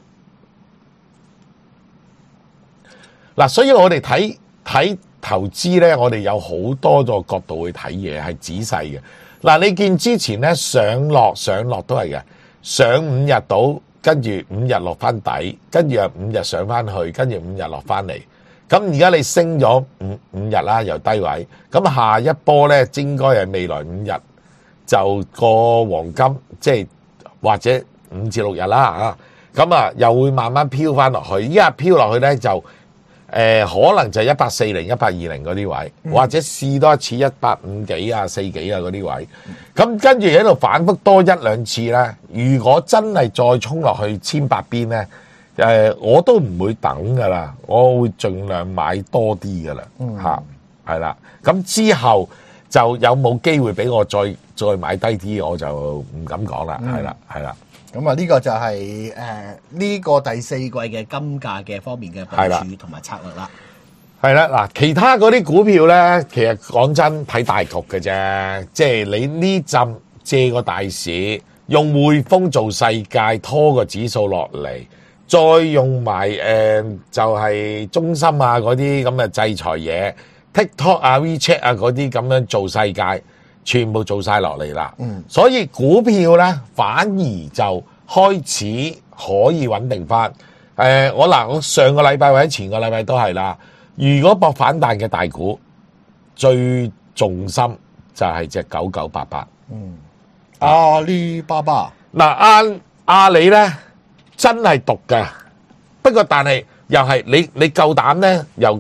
嗱。所以我哋睇投資咧，我哋有好多個角度去睇嘢，係仔細嘅。嗱，你見之前咧上落都係嘅，上5日到，跟住5日落翻底，跟住又5日上翻去，跟住5日落翻嚟。咁而家你升咗五日啦，由低位，咁下一波咧應該係未來5日就個黃金，即係或者5至6日啦嚇。咁啊又會慢慢飄翻落去，依家飄落去咧就。可能就係140、120嗰啲位，或者試多一次150幾啊、4幾啊嗰啲位，咁跟住喺度反覆多1-2次咧。如果真係再衝落去1800邊咧，我都唔會等噶啦，我會盡量買多啲噶啦，係啦。咁之後就有冇機會俾我再買低啲，我就唔敢講啦，係啦。 咁啊，呢個就係呢個第四季嘅金價嘅方面嘅部署同埋策略啦。 係啦，嗱，其他嗰啲股票咧，其實講真睇大局嘅啫，即係你呢陣借個大市，用匯豐做世界拖個指數落嚟，再用埋就係中心啊嗰啲咁嘅制裁嘢 ，TikTok 啊 WeChat 啊嗰啲咁樣做世界。全部做晒落嚟啦，所以股票咧反而就開始可以穩定翻。我上個禮拜或者前個禮拜都係啦。如果搏反彈嘅大股，最重心就係隻9988。 阿里巴巴嗱，阿里咧真係毒嘅，不過但係又係你夠膽咧，由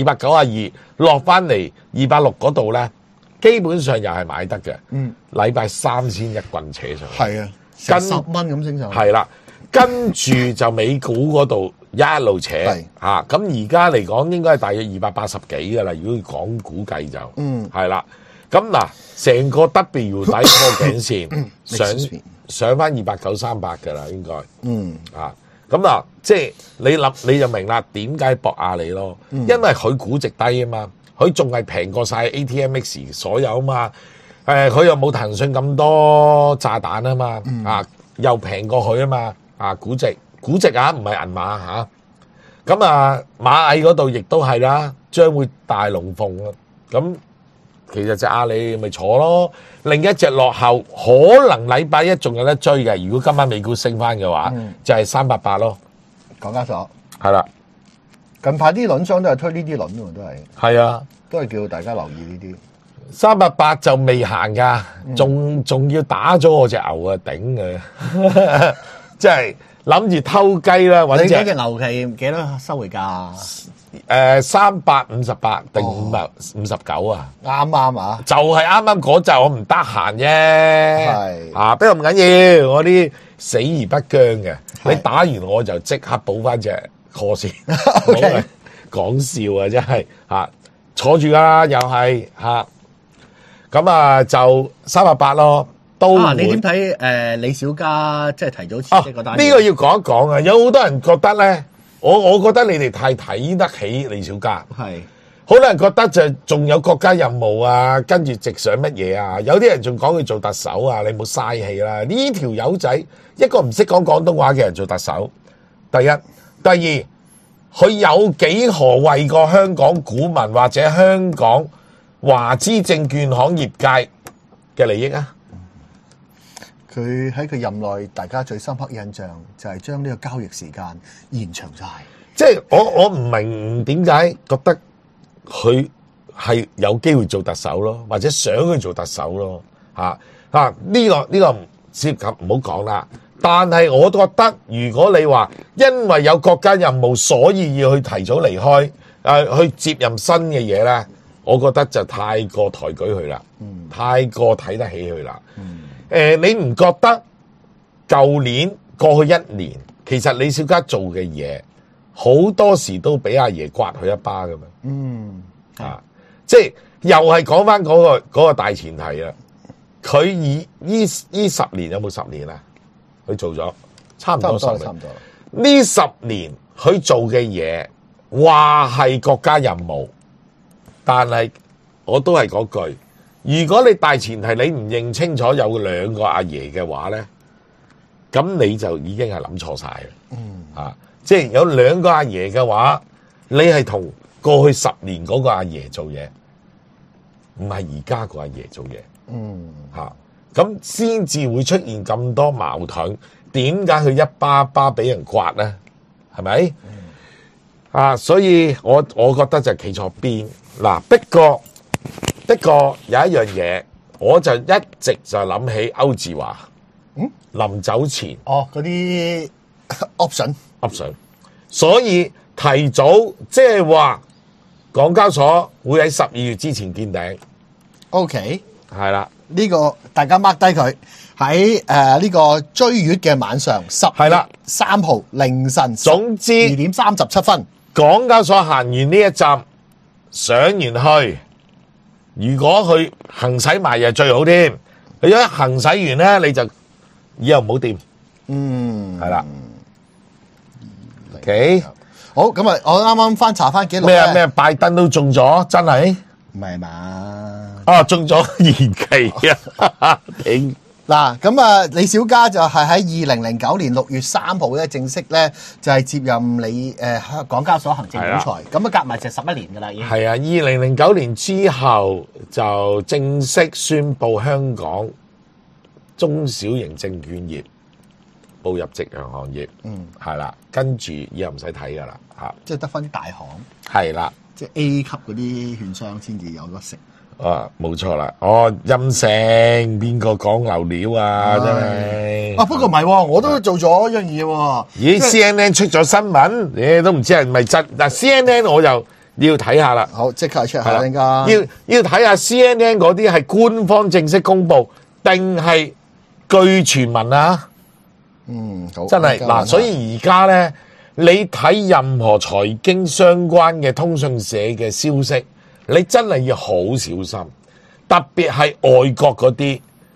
292落翻嚟260嗰度咧。基本上又係買得嘅，禮拜3先一棍扯上去， 係啊，跟10蚊咁升上去， 係啦，跟住就美股嗰度一路扯嚇，咁而家嚟講應該係大約280幾噶啦，如果講估計就，係啦，咁嗱，成個 W 底破頸線上翻293-300噶啦，應該，咁嗱，即係你就明啦，點解博阿里咯？因為佢估值低啊嘛。佢仲係平過晒 ATMX 所有啊嘛，佢又冇騰訊咁多炸彈啊嘛，又平過佢啊嘛，估值啊，唔係銀碼嚇。咁啊，螞蟻嗰度亦都係啦，將會大龍鳳啦。咁其實隻阿里咪坐咯，另一隻落後可能禮拜一仲有得追嘅。如果今晚美股升翻嘅話，就係388咯。 港交所係啦。 近排啲輪商都係推呢啲輪喎， 係啊， 都係叫大家留意呢啲。 388就未行噶，仲要打咗我隻牛啊，頂嘅，即係諗住偷雞啦。 你嗰隻牛期幾多收回價 ？358定559啊？ 啱啊！ 就係啱嗰陣，我唔得閒啫。不過唔緊要，我啲死而不僵嘅。你打完我就即刻補翻隻。課先，講笑啊！真係坐住啦，又係咁就388咯。 都會。 你點睇李小加即係提早辭職嗰單？ 呢個要講一講啊！有好多人覺得咧，我覺得你哋太睇得起李小加。係。好多人覺得就仲有國家任務啊，跟住直上乜嘢啊？有啲人仲講佢做特首啊，你冇嘥氣啦！呢條友仔一個唔識講廣東話嘅人做特首，第一，第二，佢有幾何為過香港股民或者香港華資證券行業界嘅利益啊？ 佢喺佢任內，大家最深刻印象就係將呢個交易時間延長晒。 即係我唔明點解覺得佢係有機會做特首咯，或者想去做特首咯，呢個涉及唔好講啦。但係我覺得，如果你話因為有國家任務，所以要去提早離開，去接任新嘅嘢咧，我覺得就太過抬舉佢啦，太過睇得起佢啦。你唔覺得舊年過去一年，其實李小加做嘅嘢好多時都俾阿爺刮佢一巴㗎嘛？即係又係講翻嗰個大前提啦。佢以呢10年有冇10年啊？佢做咗差唔多10年。差唔多。呢10年佢做嘅嘢話係國家任務，但係我都係嗰句，如果你大前提你唔認清楚有兩個阿爺嘅話咧，咁你就已經係諗錯晒啦。即係有兩個阿爺嘅話，你係同過去10年嗰個阿爺做嘢，唔係而家個阿爺做嘢。咁先至會出現咁多矛盾。點解佢一巴巴俾人刮咧？係咪？所以我覺得就企錯邊。嗱，不過有一樣嘢，我就一直就諗起歐志華。臨走前嗰啲 option， 所以提早即係話港交所會喺12月之前見頂。 OK， 係啦。 呢個大家 mark 低佢喺呢個追月嘅晚上10月3號凌晨，總之2點37分， 港交所行完呢一站上完去，如果佢行使埋又最好添。你一行使完咧，你就以後唔好掂。係啦。OK， 好，咁啊，我啱啱翻查翻記錄咩拜登都中咗，真係唔係嘛？ 中咗延期啊！ 嗱，咁啊，李小加就係喺2009年6月3號咧，正式咧就係接任港交所行政總裁，咁啊夾埋就11年噶啦，已經係啊。2009年之後就正式宣布香港中小型證券業步入夕陽行業，係啦，跟住以後唔使睇噶啦， 即係得翻啲大行， 係啦， 即係 A 級嗰啲券商先至有得食。 冇錯啦，陰性邊個講流料啊？真係不過唔係，我都做咗一樣嘢喎。 咦，CNN 出咗新聞，你都唔知係咪真？嗱CNN 我就要睇下啦。 好，即刻 check 下先㗎。 要睇下 CNN 嗰啲係官方正式公佈，定係據傳聞啊？ 好， 真係嗱，所以而家咧，你睇任何財經相關嘅通訊社嘅消息，你真係要好小心，特別係外國嗰啲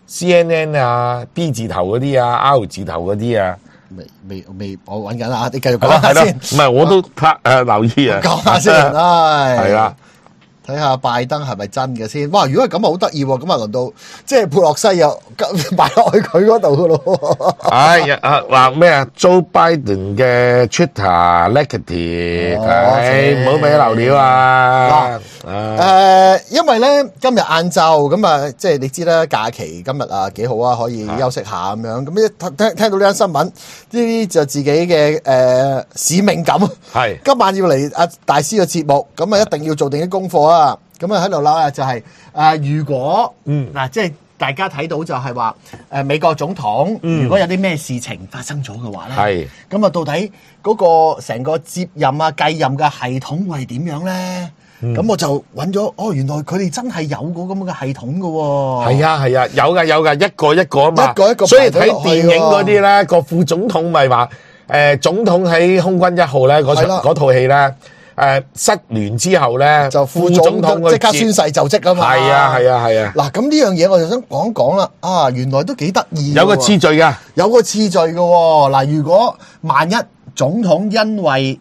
CNN 啊、B 字頭嗰啲啊、R 字頭嗰啲啊， 未，我揾緊啦，你繼續講下先。 唔係，我都留意啊， 講下先，係啦。 睇下拜登係咪真嘅先？哇！如果係咁啊，好得意喎！咁啊，輪到即係佩洛西又擺落去佢嗰度嘅咯。 話咩啊 ？Joe Biden 嘅 Twitter negative，唔好俾流料啊！ 因為咧今日晏晝咁啊，即係你知啦，假期今日啊幾好啊，可以休息下咁樣。咁一聽到呢單新聞，呢啲就自己嘅使命感。係今晚要嚟阿大師嘅節目，咁啊一定要做定啲功課啊！咁啊喺度諗就係如果嗱，即係大家睇到就係話美國總統如果有啲咩事情發生咗嘅話咧，咁啊到底嗰個成個接任啊繼任嘅系統會係點樣咧？咁我就揾咗原來佢哋真係有個咁嘅系統㗎喎。係啊，有㗎，一個一個啊嘛，一個所以睇電影嗰啲咧，個副總統咪話總統喺空軍1號咧嗰套戲咧。 失聯之後咧， 就副總統即刻宣誓就職啊嘛。 係啊。 嗱，咁呢樣嘢我就想講講啦。啊，原來都幾得意。 有個次序㗎， 有個次序嘅喎。嗱，如果萬一總統因為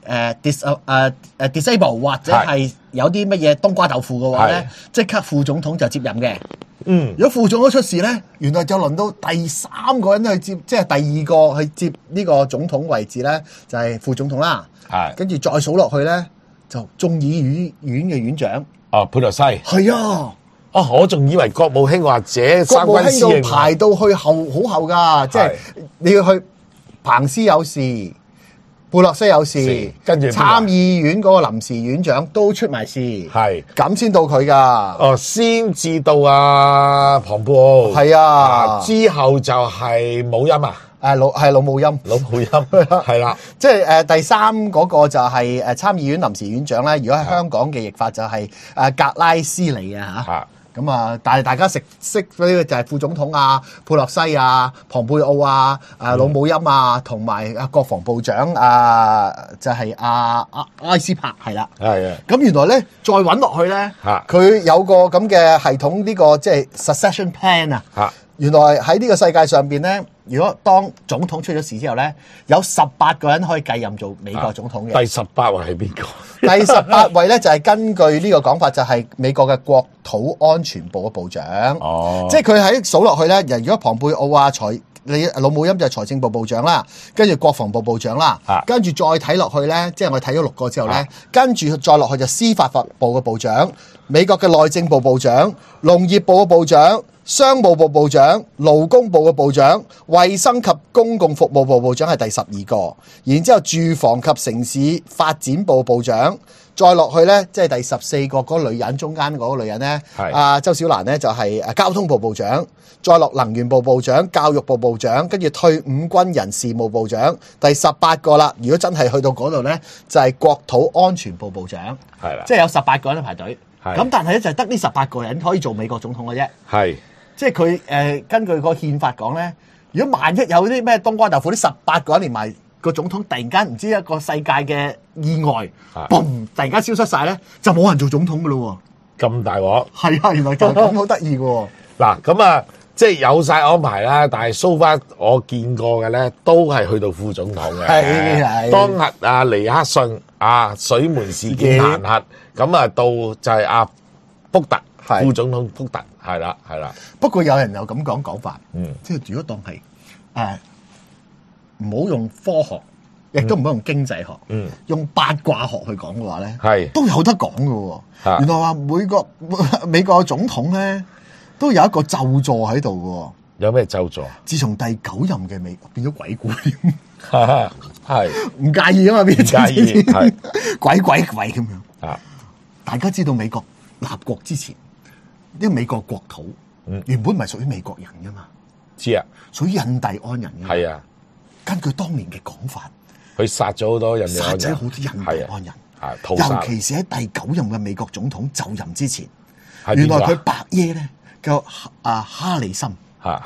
disable 或者係有啲乜嘢冬瓜豆腐嘅話咧，即刻副總統就接任嘅。如果副總統出事咧，原來就輪到第三個人去接，即係第二個去接呢個總統位置咧，就係副總統啦。跟住再數落去咧，就眾議院嘅院長。 佩洛西。係啊。 我仲以為國務卿或者國務卿要排到去好後㗎，即係你要去彭斯有事，佩洛西有事，跟住參議院嗰個臨時院長都出埋事，咁先到佢㗎。 先至到龐佩奧。係啊，之後就係姆欽啊。 老姆欽， 係啦， 即係第三嗰個就係參議院臨時院長咧。如果喺香港嘅譯法就係格拉斯尼啊嚇。咁啊，但係大家識嗰啲就係副總統啊、佩洛西啊、龐佩奧啊、老姆欽啊，同埋國防部長就係埃斯珀係啦。係啊。咁原來咧再揾落去咧，佢有個咁嘅系統，呢個即係 succession plan 啊。原來喺呢個世界上邊咧，如果當總統出咗事之後咧，有18個人可以繼任做美國總統嘅。 第18位係邊個？ 第18位咧就係根據呢個講法，就係美國嘅國土安全部嘅部長。即係佢喺數落去咧，如果龐佩奧啊、老姆欽就係財政部部長啦，跟住國防部部長啦，跟住再睇落去咧，即係我哋睇咗6個之後咧，跟住再落去就司法部嘅部長、美國嘅內政部部長、農業部嘅部長、商務部部長、勞工部嘅部長、衛生及公共服務部部長係第12個，然之後住房及城市發展部部長，再落去呢，即係第14個嗰個女人，中間嗰個女人呢，周小蘭呢就係交通部部長，再落能源部部長、教育部部長，跟住退伍軍人事務部長，第18個啦。如果真係去到嗰度呢，就係國土安全部部長，即係有18個人排隊。咁但係咧就係得呢18個人可以做美國總統嘅啫。即係佢根據個憲法講咧，如果萬一有啲咩冬瓜豆腐，啲18個人連埋個總統突然間唔知一個世界嘅意外，嘣突然間消失晒咧，就冇人做總統噶咯喎。咁大鑊？係啊，原來就咁好得意嘅喎。嗱咁啊，即係有晒安排啦，但係 so far 我見過嘅咧，都係去到副總統嘅。係當日尼克遜水門事件彈劾，咁啊到就係福特副總統福特。係啦。不過有人有咁講法，即係如果當係唔好用科學，亦都唔好用經濟學，用八卦學去講嘅話咧，都有得講嘅喎。原來話美國總統咧都有一個咒詛喺度嘅。有咩咒詛？自從第9任嘅美國變咗鬼故，係唔介意啊嘛？變咗介意，係鬼咁樣。大家知道美國立國之前，因為美國國土原本唔係屬於美國人噶嘛，知啊，屬於印第安人嘅。係啊，根據當年嘅講法，佢殺咗好多印第安人，殺咗好多印第安人，尤其是喺第9任嘅美國總統就任之前，原來佢伯爺咧叫哈里森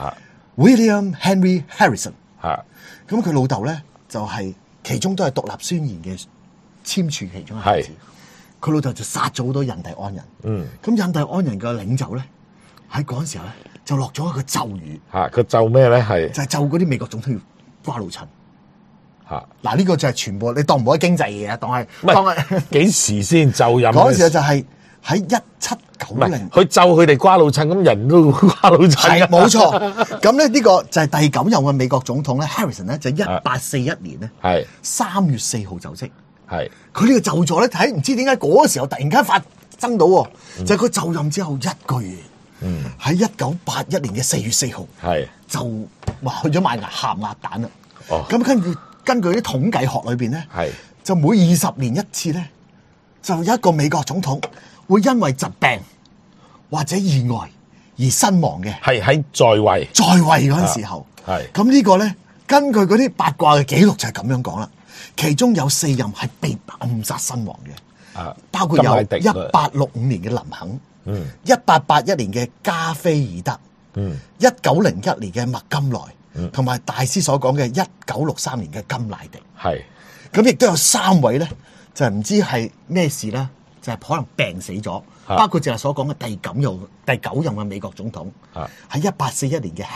，William Henry Harrison，咁佢老豆咧就係其中都係獨立宣言嘅簽署其中一個字。佢老豆就殺咗好多印第安人，咁印第安人嘅領袖咧喺嗰陣時候咧就落咗一個咒語，佢咒咩咧？係就係咒嗰啲美國總統要瓜老襯。嗱呢個就係全部你當唔好係經濟嘢，當係幾時先就任？嗰陣時就係喺1790，佢咒佢哋瓜老襯，咁人都瓜老襯。係冇錯，咁咧呢個就係第9任嘅美國總統咧 Harrison 咧就1841年咧3月4號就職。係佢呢個就座咧，睇唔知點解嗰個時候突然間發生到，就係佢就任之後1個月，喺1981年嘅4月4號，就話去咗買鹹鴨蛋啦。咁根據啲統計學裏邊咧，就每20年一次咧，就有一個美國總統會因為疾病或者意外而身亡嘅，係喺在位嗰陣時候。咁呢個咧，根據嗰啲八卦嘅記錄就係咁樣講啦。其中有4任係被暗殺身亡嘅，包括有1865年嘅林肯，1881年嘅加菲爾德，1901年嘅麥金萊，同埋大師所講嘅1963年嘅甘迺迪。係咁，亦都有3位咧， 就係唔知係咩事啦，就係可能病死咗。包括就係所講嘅第九任嘅美國總統，係1841年嘅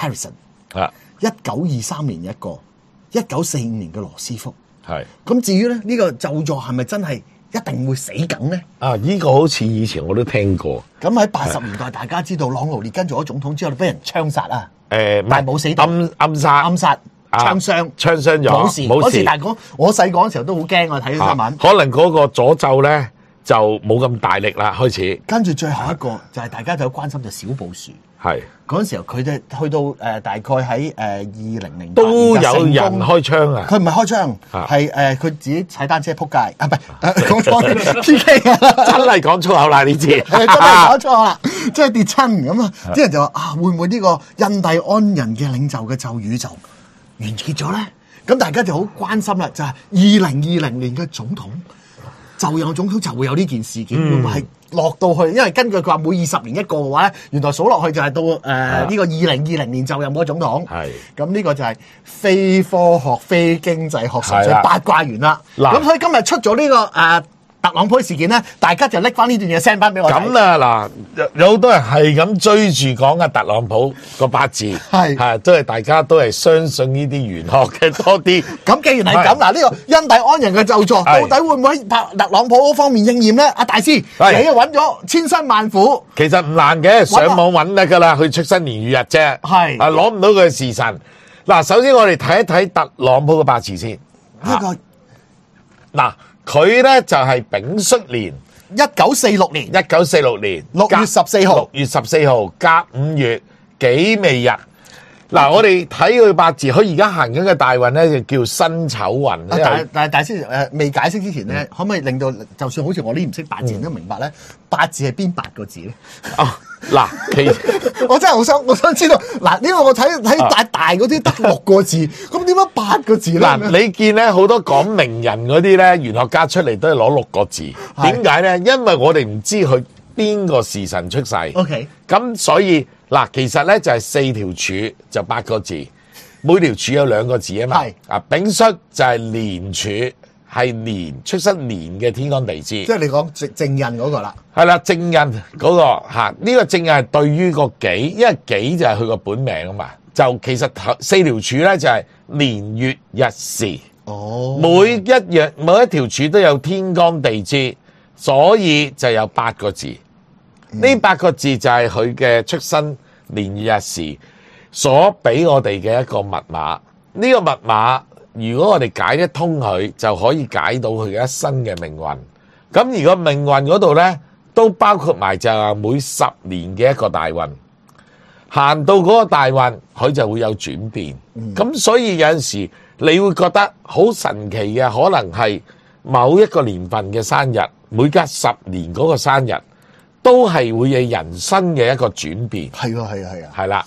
Harrison，1923年一個，1945年嘅羅斯福。咁至於咧呢個咒詛係咪真係一定會死梗咧？ 呢個好似以前我都聽過。 咁喺80年代，大家知道朗奴列根做咗總統之後，俾人槍殺啊！但係冇死到，暗殺、槍傷咗，冇事。嗰時但係我細個嗰時候都好驚，我睇到新聞。 可能嗰個詛咒咧就冇咁大力啦，開始。 跟住最後一個就係大家就有關心就小布殊。嗰陣時候佢哋去到大概喺2008 都有人開槍啊！ 佢唔係開槍，係佢自己踩單車撲街啊！唔係講錯 PK 啊！ 真係講粗口啦呢次， 真係講錯啦，即係跌親咁啊！啲人就話會唔會呢個印第安人嘅領袖嘅咒語就完結咗咧？咁大家就好關心啦，就係2020年嘅總統就有總統就會有呢件事件，會唔會係落到去？因為根據佢話每20年一個嘅話咧，原來數落去就係到呢個2020年就任嗰個總統。咁呢個就係非科學、非經濟學，純粹八卦完啦。咁所以今日出咗呢個特朗普事件咧，大家就拎翻呢段嘢 send 翻俾我睇。 咁啊嗱，有好多人係咁追住講嘅特朗普個八字，都係大家都係相信呢啲玄學嘅多啲。 咁既然係咁，嗱呢個印第安人嘅咒詛，到底會唔會喺特朗普嗰方面應驗咧？阿大師，你揾咗千辛萬苦， 其實唔難嘅，上網揾得噶啦，佢出生年月日啫，攞唔到佢嘅時辰。嗱，首先我哋睇一睇特朗普嘅八字先。 呢個嗱。佢咧就係丙戌年 1946年 6月14號甲午月己未日。嗱，我哋睇佢八字，佢而家行緊嘅大運咧就叫辛丑運。 但係大師未解釋之前咧，可唔可以令到就算好似我呢唔識八字人都明白咧？八字係邊8個字咧？ 嗱，其實我真係我想知道。嗱，呢個我睇大嗰啲得6個字，咁點解8個字咧？ 嗱，你見咧好多講名人嗰啲咧，玄學家出嚟都係攞6個字，點解咧？因為我哋唔知佢邊個時辰出世。 OK，咁所以嗱，其實咧就係4條柱就8個字，每條柱有2個字啊嘛。丙戌就係年柱，係年出生年嘅天干地支。 即係你講正印嗰個啦。係啦，正印嗰個呢個正印係對於個己，因為己就係佢個本名啊嘛。就其實4條柱咧就係年月日時。每一條柱都有天干地支，所以就有8個字。呢8個字就係佢嘅出生年月日時所俾我哋嘅一個密碼。呢個密碼如果我哋解得通佢，就可以解到佢嘅一生嘅命運。咁如果命運嗰度咧，都包括埋就係每10年嘅一個大運，行到嗰個大運，佢就會有轉變。咁所以有陣時你會覺得好神奇嘅，可能係某一個年份嘅生日，每隔10年嗰個生日，都係會有人生嘅一個轉變。係啦。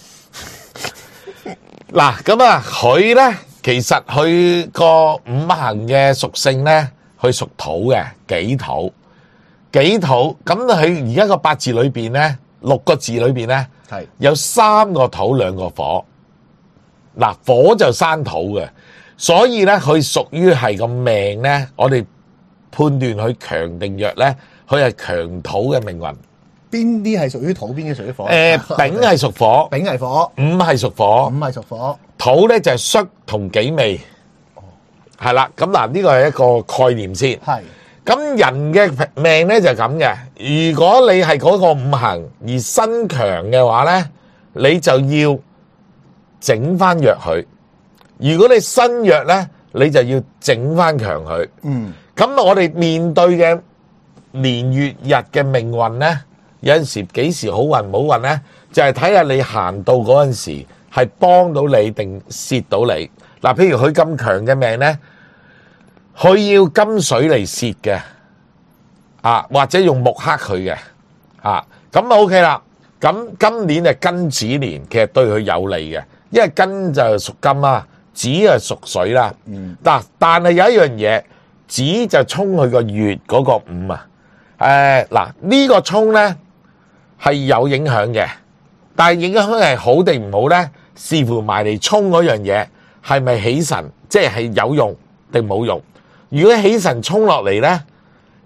嗱，咁啊，佢咧其實佢個五行嘅屬性咧，佢屬土嘅，己土。己土，咁佢而家個八字裏邊咧，6個字裏邊咧，有3個土2個火。嗱，火就生土嘅，所以咧佢屬於係個命咧，我哋判斷佢強定弱咧，佢係強土嘅命運。 邊啲係屬於土，邊啲屬於火？ 丙係屬火， 丙係火， 午係屬火， 午係屬火。 土咧就係戌同己未。係啦，咁嗱呢個係一個概念先。咁人嘅命咧就係咁嘅，如果你係嗰個五行而身強嘅話咧，你就要整翻弱佢；如果你身弱咧，你就要整翻強佢。咁我哋面對嘅年月日嘅命運咧，有陣時幾時好運唔好運咧，就係睇下你行到嗰陣時係幫到你定蝕到你。嗱，譬如佢咁強嘅命咧，佢要金水嚟蝕嘅，或者用木克佢嘅，咁啊 OK 啦。咁今年係庚子年，其實對佢有利嘅，因為庚就屬金啦，子就屬水啦。但係有一樣嘢，子就沖佢個月嗰個午啊。嗱呢個沖咧係有影響嘅，但係影響係好定唔好咧，視乎埋嚟沖嗰樣嘢係咪喜神，即係有用定冇用。如果喜神沖落嚟咧，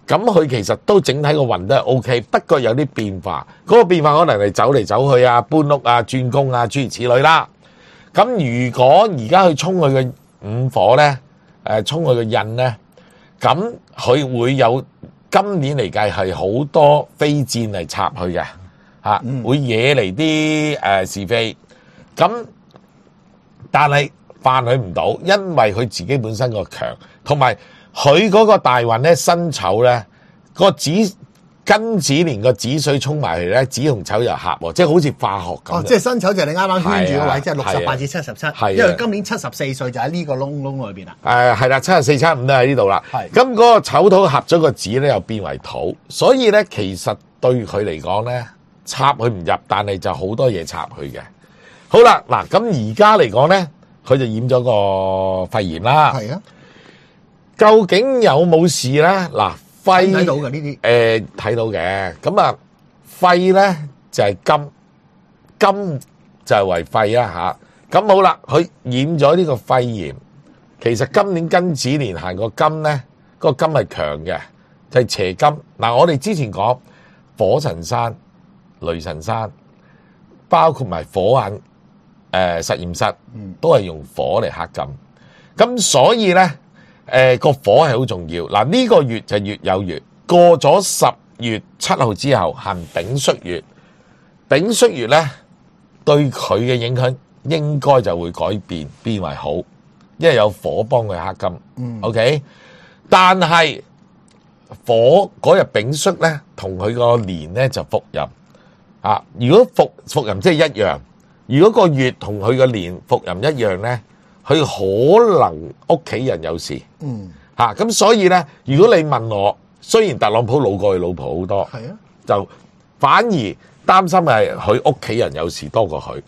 咁佢其實都整體個運都係 OK，不過有啲變化。嗰個變化可能係走嚟走去啊、搬屋啊、轉工啊，諸如此類啦。咁如果而家去衝佢嘅午火咧，衝佢嘅印咧，咁佢會有今年嚟計係好多飛箭嚟插佢嘅嚇，會惹嚟啲是非。咁但係犯佢唔到，因為佢自己本身個強，同埋佢嗰個大運咧，辛丑咧個子庚子年個子水衝埋嚟咧，子同丑又合喎，即係好似化學咁。 即係辛丑就係你啱啱圈住個位，即係68至77，因為今年74歲就喺呢個窿裏邊啦。係啦 ，74、75都喺呢度啦。咁嗰個丑土合咗個子咧，又變為土，所以咧其實對佢嚟講咧，插佢唔入，但係就好多嘢插佢嘅。好啦，嗱咁而家嚟講咧，佢就染咗個肺炎啦。係啊，究竟有冇事咧？嗱，肺睇到嘅呢啲，睇到嘅。咁啊，肺咧就係金，金就係為肺啦吓。咁好啦，佢染咗呢個肺炎，其實今年庚子年行個金咧，個金係強嘅，就係邪金。嗱，我哋之前講火神山、雷神山，包括埋火眼。實驗室都係用火嚟克金，咁所以咧，個火係好重要。嗱，呢個月就月有月，過咗10月7號之後行丙戌月，丙戌月咧對佢嘅影響應該就會改變，變為好，因為有火幫佢克金。OK， 但係火嗰日丙戌咧同佢個年咧就伏吟啊。如果伏吟即係一樣。如果個月同佢個年伏吟一樣咧，佢可能屋企人有事。咁所以咧，如果你問我，雖然特朗普老過佢老婆好多，係啊，就反而擔心係佢屋企人有事多過佢。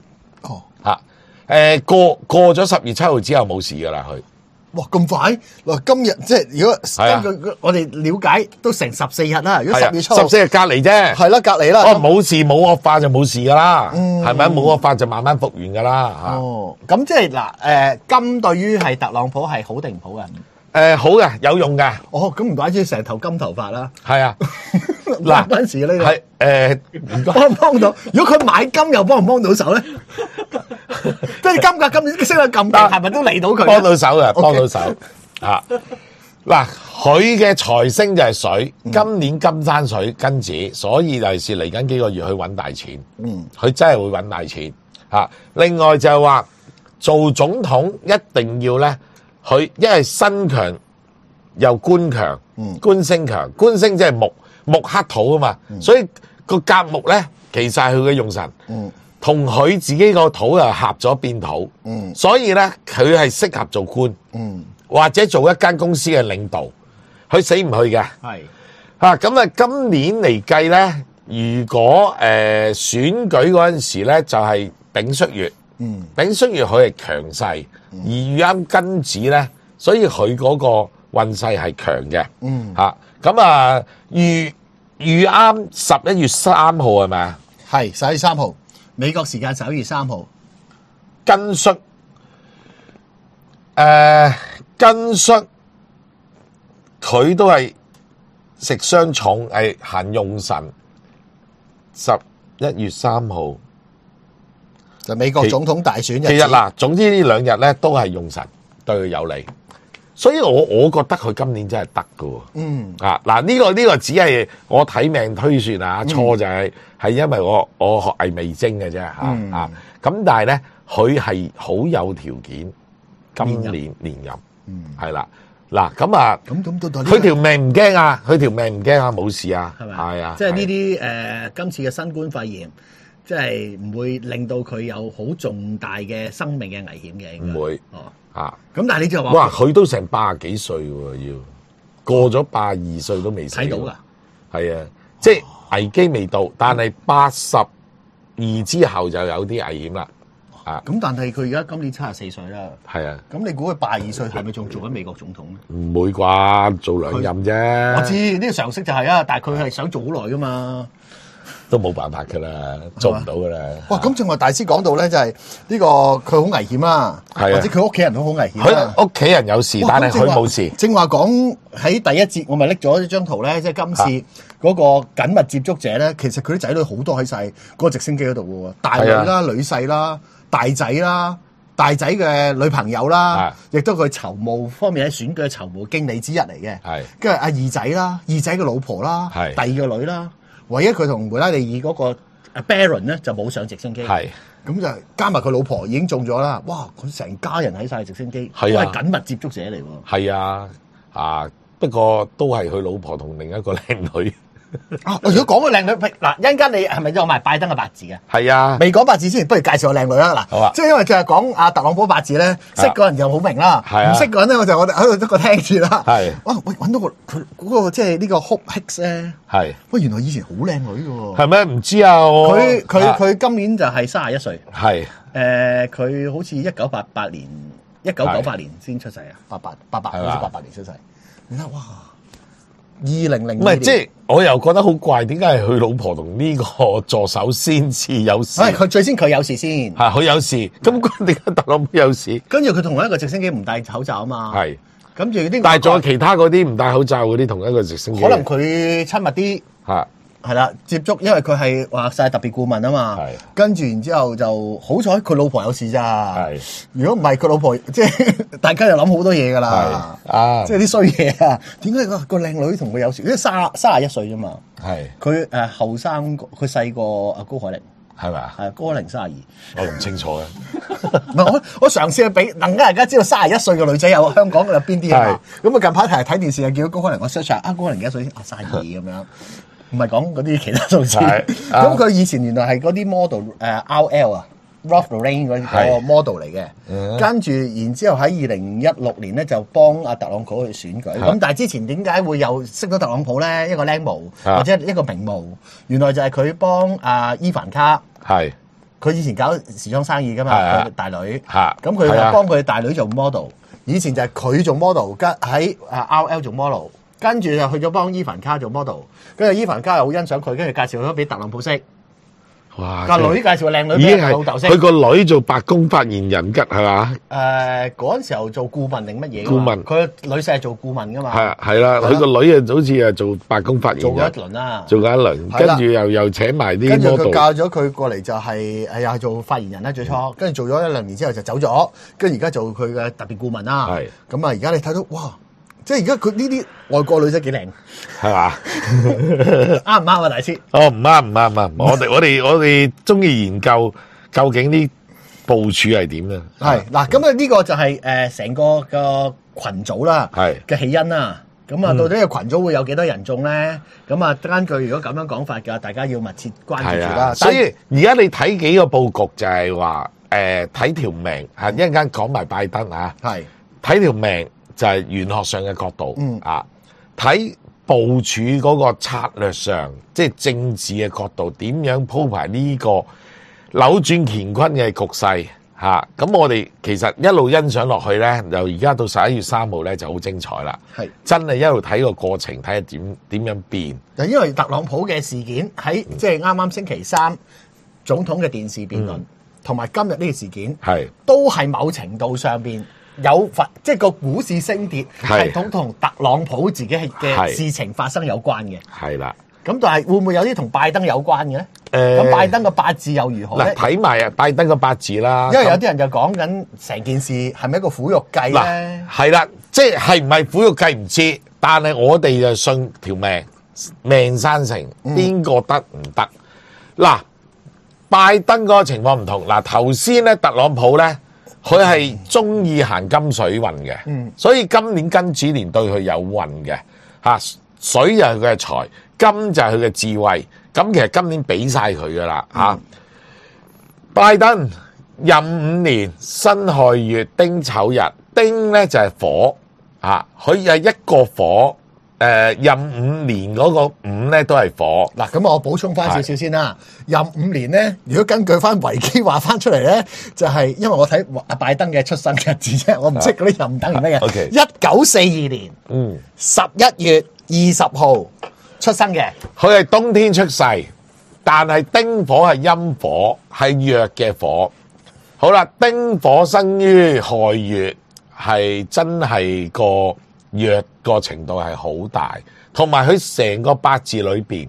過咗10月7號之後冇事噶啦，佢。哇，咁快！嗱，今日即係如果根據我哋了解，都成14日啦。如果10月7號14日隔離啫，係啦，隔離啦。冇事冇惡化就冇事噶啦，係咪？冇惡化就慢慢復原噶啦。咁即係嗱，金對於係特朗普係好定唔好嘅？好嘅，有用嘅。咁唔怪之成頭金頭髮啦。係啊，嗱嗰陣時呢係幫唔幫到？如果佢買金又幫唔幫到手咧？即係金價今年升得咁勁，係咪都嚟到佢？幫到手嘅，幫到手啊！嗱，佢嘅財星就係水，今年金山水庚子，所以尤其是嚟緊幾個月去揾大錢。佢真係會揾大錢嚇。另外就係話做總統一定要咧，佢因為身強又官強，官星強，官星即係木克土啊嘛，所以個甲木咧其實係佢嘅用神。同佢自己個土又合咗變土，所以咧佢係適合做官，或者做一間公司嘅領導，佢死唔去嘅。係咁啊！今年嚟計咧，如果選舉嗰陣時咧，就係丙戌月，丙戌月佢係強勢，而遇啱庚子咧，所以佢嗰個運勢係強嘅。咁啊，遇啱11月3號係咪啊？係11月3號。美國時間11月3號，庚戌，庚戌，佢都係食傷重，係行用神。11月3號就美國總統大選日子。其實嗱，總之呢2日咧都係用神，對佢有利。所以我覺得佢今年真係得㗎。嗱，呢個只係我睇命推算啊，錯就係因為我學藝未精嘅啫嚇。咁但係咧，佢係好有條件今年連任，係啦。嗱咁啊，佢條命唔驚啊，佢條命唔驚啊，冇事啊，係咪？係啊，即係呢啲今次嘅新冠肺炎，即係唔會令到佢有好重大嘅生命嘅危險嘅，應該唔會。咁但係你就話，哇，佢都成80幾歲喎，要過咗82歲都未死，睇到噶，係啊，即係危機未到，但係82之後就有啲危險啦。咁但係佢而家今年74歲啦，係啊，咁你估佢82歲係咪仲做緊美國總統咧？唔會啩，做2任啫。我知呢個常識就係啊，但係佢係想做好耐噶嘛。 都冇辦法噶啦，做唔到噶啦。 哇！咁正話大師講到咧，就係呢個佢好危險啦，或者佢屋企人都好危險。 佢屋企人有事，但係佢冇事。 正話講喺第一節，我咪拎咗一張圖咧，即係今次嗰個緊密接觸者咧，其實佢啲仔女好多喺晒嗰個直升機嗰度嘅喎，大女啦、女婿啦、大仔啦。大仔嘅女朋友啦，亦都佢籌募方面喺選舉嘅籌募經理之一嚟嘅。係，跟住阿二仔啦，二仔嘅老婆啦，第二個女啦，唯一佢同梅拉利爾嗰個阿 Baron 咧就冇上直升機。係，咁就加埋佢老婆已經中咗啦。哇！佢成家人喺晒直升機，都係緊密接觸者嚟喎。係啊，不過都係佢老婆同另一個靚女。 如果講個靚女，嗱，一陣間你係咪有埋拜登嘅八字嘅？ 係啊， 未講八字之前，不如介紹個靚女啦。嗱，好啊，即係因為就係講阿特朗普八字咧，識嗰人就好明啦，唔識嗰人咧，我喺度得個聽住啦。係，哇，喂，揾到佢嗰個即係呢個 Hope Hicks 咧，係，喂，原來以前好靚女嘅喎。 係咩？唔知啊， 佢今年就係31歲。係，佢好似1988年先出世啊，88好似88年出世。你睇哇！2002 唔係，即係我又覺得好怪，點解係佢老婆同呢個助手先至有事？ 佢最先佢有事先， 佢有事，咁點解特朗普有事？ 跟住佢同一個直升機唔戴口罩啊嘛，係，跟住啲， 但係仲有其他嗰啲唔戴口罩嗰啲同一個直升機， 可能佢親密啲，係啦，接觸，因為佢係話晒特別顧問啊嘛，跟住然之後就好彩佢老婆有事咋，如果唔係佢老婆，即係大家就諗好多嘢噶啦，即係啲衰嘢啊！點解個靚女同佢有事？因為31歲啫嘛，佢後生，佢細過阿高海寧，係咪啊？係高海寧32， 我唔清楚嘅。 唔係我嘗試去俾，能夠大家知道31歲嘅女仔有香港有邊啲啊？咁啊近排睇電視又見到高海寧，我 search 下高海寧幾多歲先？32咁樣。唔係講嗰啲其他數字，咁佢以前原來係嗰啲 model RL 啊 Ralph Lauren 嗰個 model 嚟嘅，跟住然之後喺2016年咧就幫阿特朗普去選舉，咁但係之前點解會又識到特朗普咧？一個靚模或者一個名模，原來就係佢幫阿伊凡卡，佢以前搞時裝生意噶嘛，佢大女，咁佢就幫佢大女做 model，以前就係佢做 model，跟喺RL 做 model。跟住就去咗幫伊凡卡做 model， 跟住伊凡卡又好欣賞佢，跟住介紹咗俾特朗普識。哇！個女介紹個靚女俾老豆識。 佢個女做白宮發言人㗎，係嘛？ 嗰陣時候做顧問定乜嘢？ 顧問。 佢女婿係做顧問㗎嘛？ 係啦，佢個女好似係做白宮發言人。 做過一輪啦。 做過一輪，跟住又請埋啲 model。 跟住佢教咗佢過嚟就係又係做發言人啦，最初。跟住做咗1-2年之後就走咗，跟住而家做佢嘅特別顧問啦。係。咁啊，而家你睇到哇！即係而家佢呢啲外國女仔幾靚，係嘛？啱唔啱啊，大師？ 哦，唔啱。我哋中意研究究竟啲部署係點咧？ 係嗱，咁啊呢個就係成個群組啦，嘅起因啦。咁啊，到底個群組會有幾多人中咧？咁啊，根據如果咁樣講法嘅，大家要密切關注住啦。 所以而家你睇幾個佈局就係話睇條命嚇，一陣間講埋拜登嚇，係睇條命。就係玄學上嘅角度，睇部署嗰個策略上，即係政治嘅角度，點樣鋪排呢個扭轉乾坤嘅局勢嚇。咁我哋其實一路欣賞落去咧，由而家到11月3號咧就好精彩啦。係真係一路睇個過程，睇下點樣變。 就因為特朗普嘅事件喺即係啱啱星期3總統嘅電視辯論，同埋今日呢個事件，都係某程度上邊。即係個股市升跌係同特朗普自己嘅事情發生有關嘅，係啦。咁但係會唔會有啲同拜登有關嘅咧？咁拜登嘅八字又如何咧？ 睇埋拜登嘅八字啦。 因為有啲人就講緊成件事係咪一個苦肉計咧？ 係啦，即係唔係苦肉計唔知，但係我哋就信條命生成，邊個得唔得？嗱，拜登嗰個情況唔同。嗱，頭先咧特朗普咧。佢係中意行金水運嘅，所以今年庚子年對佢有運嘅嚇。水就係佢嘅財，金就係佢嘅智慧。咁其實今年俾晒佢噶啦嚇。拜登任5年辛亥月丁丑日，丁咧就係火嚇，佢係一個火。任5年嗰個5咧都係火。 嗱，咁我補充翻少少先啦。任5年咧，如果根據翻維基話翻出嚟咧，就係因為我睇阿拜登嘅出生日子啫，我唔識嗰啲任等於乜嘢。1942年11月20號出生嘅。 佢係冬天出世， 但係丁火係陰火，係弱嘅火。好啦，丁火生於亥月，係真係個弱個程度係好大，同埋佢成個八字裏邊，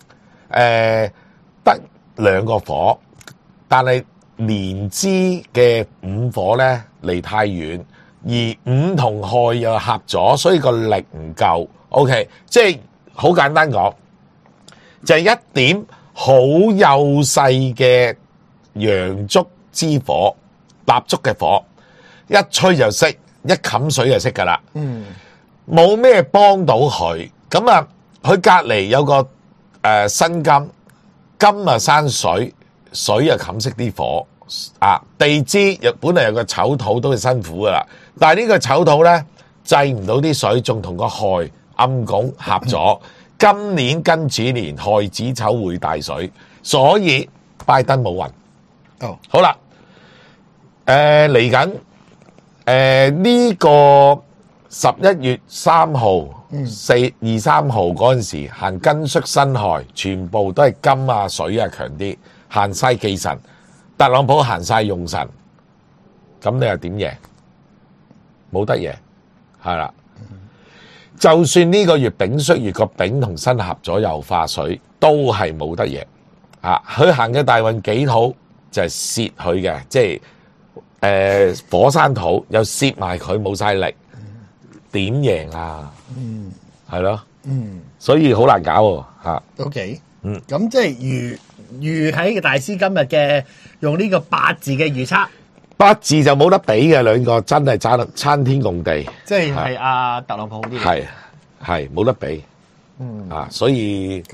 得兩個火，但係年支嘅午火咧離太遠，而午同亥又合咗，所以個力唔夠。OK， 即係好簡單講，就係一點好幼細嘅陽燭之火，蠟燭嘅火，一吹就熄，一冚水就熄噶啦。冇咩幫到佢。咁啊，佢隔籬有個辛金，金啊生水，水啊冚熄啲火啊。地支本嚟有個丑土都係辛苦噶啦，但係呢個丑土咧制唔到啲水，仲同個亥暗拱合咗。今年庚子年亥子丑會大水，所以拜登冇運。 哦， 好啦，嚟緊呢個11月3號、4、2、3號嗰陣時行庚戌辛亥，全部都係金啊水啊強啲，行晒忌神，特朗普行晒用神，咁你又點贏？冇得贏，係啦。就算呢個月丙戌月個丙同辛合咗又化水，都係冇得贏。佢行嘅大運己土就係蝕佢嘅，即係火山土又蝕埋佢，冇晒力，點贏啊？係咯，所以好難搞喎嚇。 OK，咁即係如喺大師今日嘅用呢個八字嘅預測。 八字就冇得比嘅，兩個真係差得參天共地， 即係阿特朗普好啲， 係冇得比，所以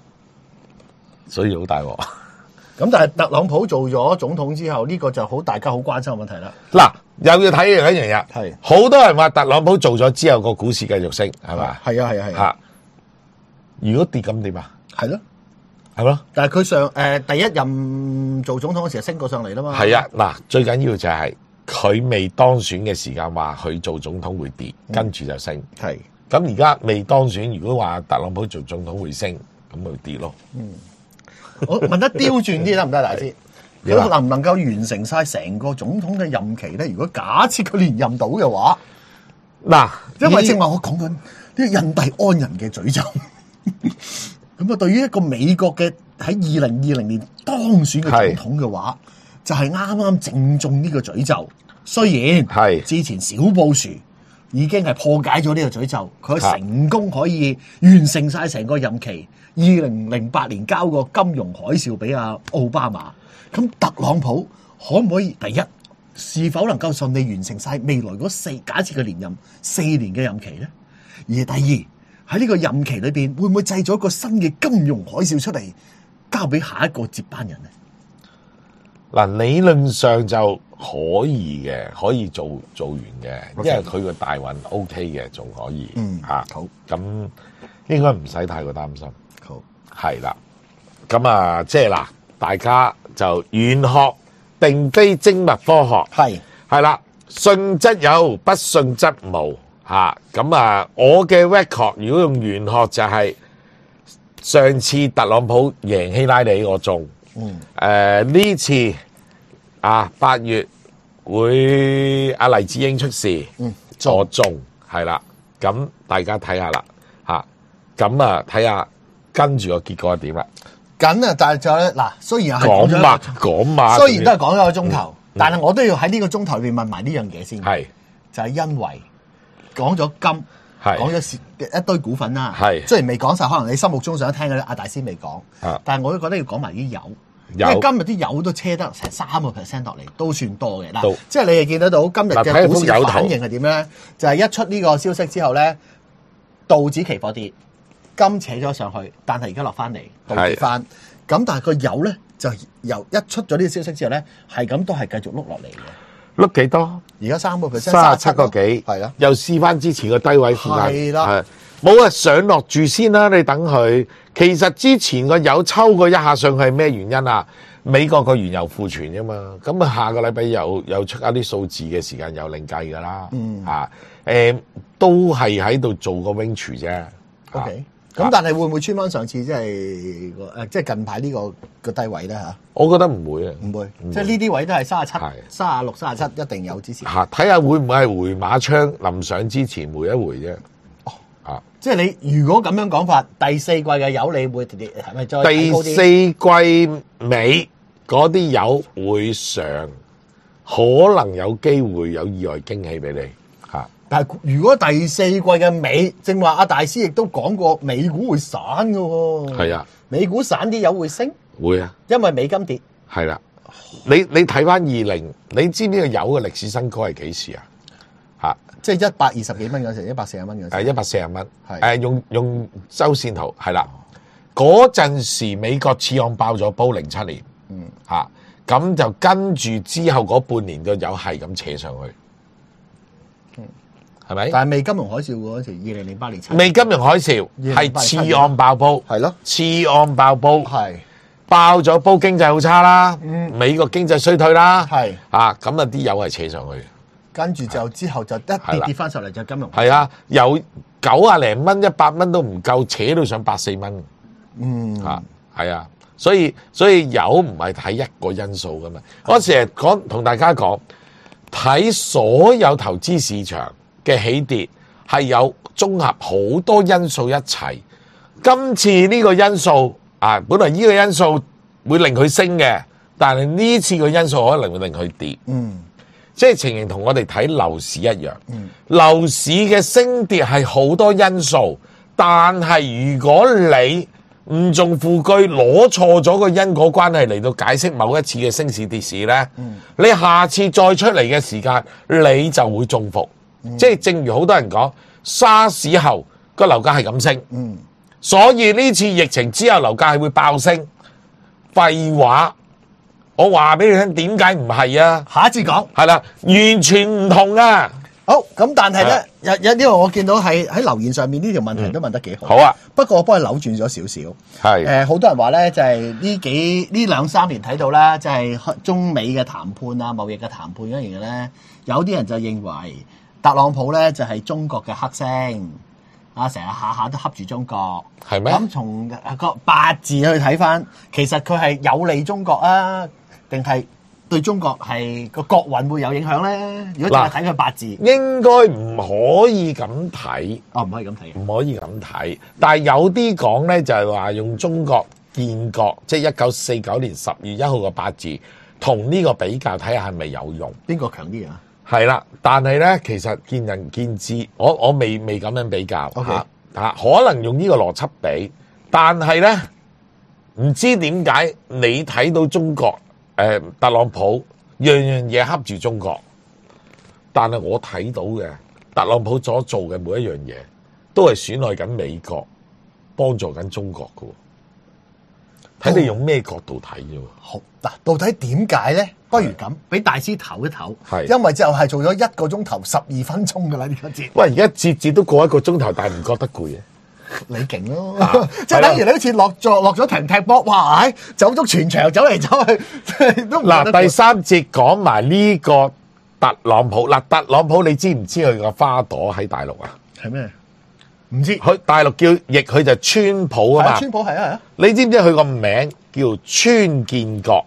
好大鑊。 咁但係特朗普做咗總統之後，呢個就好大家好關心嘅問題啦。 嗱，又要睇一樣嘢，係好多人話特朗普做咗之後個股市繼續升，係嘛？係啊。如果跌咁點啊？係咯。係咯，但係佢第一任做總統嘅時候升過上嚟啦嘛。係啊，嗱，最緊要就係佢未當選嘅時間話佢做總統會跌，跟住就升。係，咁而家未當選，如果話特朗普做總統會升，咁咪跌咯。我問得刁轉啲得唔得，大師？佢能唔能夠完成晒成個總統嘅任期咧？如果假設佢連任到嘅話，嗱，因為正話我講緊呢個印第安人嘅詛咒。咁啊，對於一個美國嘅喺2020年當選嘅總統嘅話，就係啱啱正中呢個詛咒。雖然係之前小布殊已經係破解咗呢個詛咒，佢成功可以完成晒成個任期。2008年交個金融海嘯俾阿奧巴馬，咁特朗普可唔可以第一是否能夠順利完成晒未來嗰假設嘅連任4年嘅任期咧？而第二，喺呢個任期裏邊，會唔會製咗一個新嘅金融海嘯出嚟，交俾下一個接班人咧？嗱，理論上就可以嘅，可以做完嘅，因為佢個大運 OK 嘅，仲可以。好，咁應該唔使太過擔心。好，係啦，咁啊，即係嗱，大家就玄學並非精密科學，係啦，信則有，不信則無。咁啊！我嘅 record 如果用玄學就係上次特朗普贏希拉里我中，呢次8月會阿黎智英出事，我中係啦。咁大家睇下啦，咁啊睇下跟住個結果係點啦。咁啊，但係就咧嗱，雖然係講嘛，雖然都係講咗個鐘頭，但係我都要喺呢個鐘頭裏面問埋呢樣嘢先，係就係因為。講咗金，講咗一堆股份啦。雖然未講晒，可能你心目中想聽嘅阿大師未講，但係我都覺得要講埋啲油，因為今日啲油都車得成3% 落嚟，都算多嘅。嗱，即係你哋見得到今日嘅股市反應係點咧？就係一出呢個消息之後咧，道指期貨跌，金扯咗上去，但係而家落翻嚟，倒跌翻。咁但係個油咧就由一出咗呢個消息之後咧，係咁都係繼續碌落嚟嘅。碌幾多？而家37個幾，係啦，又試翻之前個低位附近，係啦，冇啊，上落住先啦，你等佢。其實之前個油抽過一下上去係咩原因啊？美國個原油庫存啫嘛，咁啊下個禮拜又出一啲數字嘅時間又另計噶啦，都係喺度做個 range 啫。OK， 咁但係會唔會穿翻上次即係近排呢個低位咧嚇？ 我覺得唔會啊， 唔會，即係呢啲位都係37、36、37一定有支持。 睇下會唔會係回馬槍臨上之前回一回啫。 即係你如果咁樣講法，第四季嘅油你會係咪再第四季尾嗰啲油會上，可能有機會有意外驚喜俾你嚇。 但係如果第四季嘅尾，正話阿大師亦都講過，美股會散㗎喎。係啊，美股散啲油會升， 會啊， 因為美金跌。 係啦，你睇翻20，你知唔知個油嘅歷史新高係幾時啊？嚇！ 即係120幾蚊嗰時，140蚊嗰時。 140蚊。係。用周線圖係啦。嗰陣時美國次按爆咗煲07年。咁就跟住之後嗰半年個油係咁扯上去。係咪？ 但係未金融海嘯嗰時，2008年。 未金融海嘯係次按爆煲。係咯。次按爆煲。係。爆咗煲，經濟好差啦。美國經濟衰退啦。係。咁啊啲油係扯上去。 跟住就之後就一跌翻上嚟就金融。 係啊，由90零蚊、100蚊都唔夠，扯到上140蚊。係啊，所以油唔係睇一個因素噶嘛。我成日同大家講，睇所有投資市場嘅起跌係有綜合好多因素一齊。今次呢個因素本來呢個因素會令佢升嘅，但係呢次個因素可能會令佢跌。即係情形同我哋睇樓市一樣，樓市嘅升跌係好多因素，但係如果你誤中副車，攞錯咗個因果關係嚟到解釋某一次嘅升市跌市咧，你下次再出嚟嘅時間，你就會中伏。即係正如好多人講，沙士後個樓價係咁升，所以呢次疫情之後樓價係會爆升。廢話。我話俾你聽，點解唔係啊？ 下一次講係啦，完全唔同啊！ 好咁，但係咧有呢個我見到喺留言上面呢條問題都問得幾好。 好啊， 不過我幫佢扭轉咗少少。係好多人話咧，就係呢兩三年睇到啦，就係中美嘅談判啊、貿易嘅談判嗰樣嘢咧，有啲人就認為特朗普咧就係中國嘅黑星。成日下下都恰住中國，係咩？咁從個八字去睇翻，其實佢係有利中國啊，定係對中國係個國運會有影響咧？如果淨係睇佢八字，應該唔可以咁睇。唔可以咁睇，唔可以咁睇。但係有啲講咧，就係話用中國建國，即係1949年10月1號嘅八字，同呢個比較睇下係咪有用？邊個強啲啊？係啦，但係咧，其實見仁見智，我未咁樣比較可能用呢個邏輯比，但係咧唔知點解你睇到中國特朗普樣樣嘢恰住中國，但係我睇到嘅特朗普所做嘅每一樣嘢，都係損害緊美國，幫助緊中國㗎喎。睇你用咩角度睇啫喎？好嗱，到底點解咧？不如咁，俾大師唞一唞。係，因為就係做咗1個鐘頭12分鐘噶啦呢個節。喂，而家節都過1個鐘頭，但係唔覺得攰啊？你勁咯，即係等於你好似落咗場踢波，哇！走足全場走嚟走去，都唔嗱。第三節講埋呢個特朗普嗱，特朗普你知唔知佢個花朵喺大陸啊？係咩？唔知佢大陸譯佢就川普啊嘛，川普係啊。你知唔知佢個名叫川建國？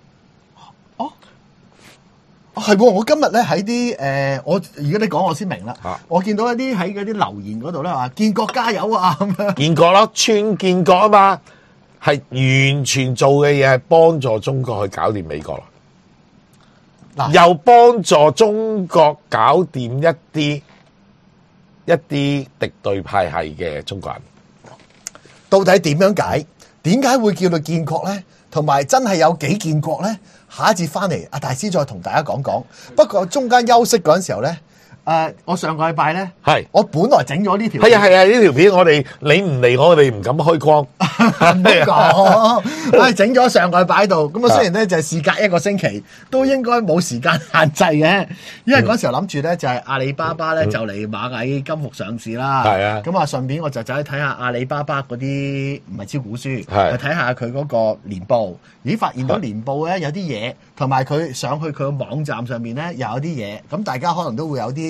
係喎，我今日咧喺啲我而家你講我先明啦。我見到一啲喺嗰啲留言嗰度咧話建國加油啊咁樣。建國咯，川建國啊嘛，係完全做嘅嘢係幫助中國去搞掂美國啦。又幫助中國搞掂一啲敵對派系嘅中國人，到底點樣解？點解會叫做建國咧？同埋真係有幾建國咧？下一節翻嚟，阿大師再同大家講講。不過中間休息嗰陣時候咧，我上個禮拜咧，係我本來整咗呢條，係啊呢條片我哋你唔嚟，我哋唔敢開光。唔講，我整咗上個禮拜喺度。咁啊，雖然咧就係事隔1個星期，都應該冇時間限制嘅。因為嗰時候諗住咧就係阿里巴巴咧就嚟螞蟻金服上市啦。係啊。咁啊，順便我就走去睇下阿里巴巴嗰啲唔係招股書，去睇下佢嗰個年報。咦，發現到年報咧有啲嘢，同埋佢上去佢個網站上面咧又有啲嘢。咁大家可能都會有啲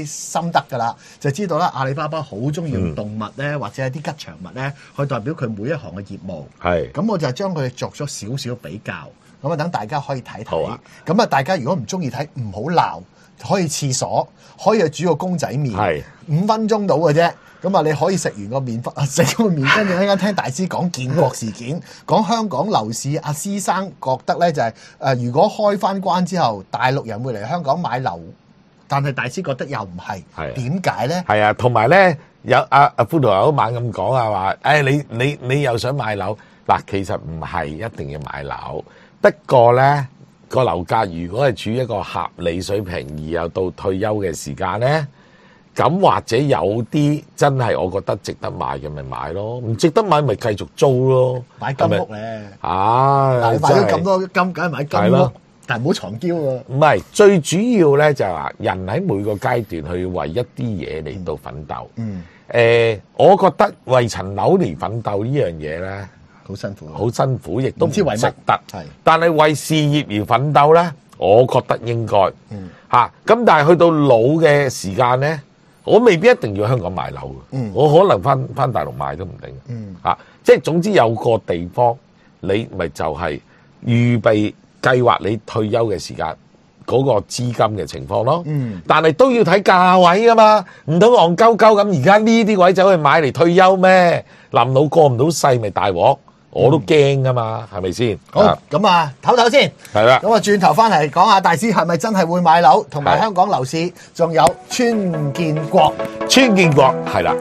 啲心得㗎啦，就知道啦阿里巴巴好中意用動物咧，或者係啲吉祥物咧，去代表佢每一行嘅業務。 係， 咁我就將佢作咗少少比較，咁啊等大家可以睇睇。 好啊， 咁啊大家如果唔中意睇，唔好鬧，可以廁所，可以去煮個公仔麵， 係 5分鐘到嘅啫。咁啊，你可以食完個麵，食個麵，跟住一陣間聽大師講建國事件，講香港樓市。阿師生覺得咧就係、如果開翻關之後，大陸人會嚟香港買樓，但係大師覺得又唔係，點解咧？係啊， 同埋咧有阿富圖有晚咁講啊，話你又想買樓嗱，其實唔係一定要買樓，不過咧個樓價如果係處於一個合理水平，而又到退休嘅時間咧。咁或者有啲真係我覺得值得買嘅咪買咯，唔值得買咪繼續租咯。 買金屋咧， 買咗咁多金，梗係買金屋，但係唔好藏嬌喎。 唔係，最主要咧就係話人喺每個階段去為一啲嘢嚟到奮鬥。我覺得為層樓嚟奮鬥呢樣嘢咧， 好辛苦， 好辛苦，亦都唔值得。 係， 但係為事業而奮鬥咧，我覺得應該。咁但係去到老嘅時間咧。我未必一定要香港買樓嘅，我可能翻大陸買都唔定。即係總之有個地方，你咪就係預備計劃你退休嘅時間嗰個資金嘅情況咯。但係都要睇價位㗎嘛，唔通戇鳩鳩咁而家呢啲位走去買嚟退休咩？臨老過唔到世咪大鑊。我都驚噶嘛，係咪先？ 好，咁啊，唞唞先。係啦。咁啊，轉頭翻嚟講下大師係咪真係會買樓，同埋香港樓市，仲有川建國。 川建國係啦。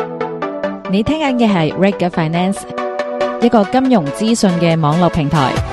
你聽緊嘅係 Reg Finance，一個金融資訊嘅網絡平台。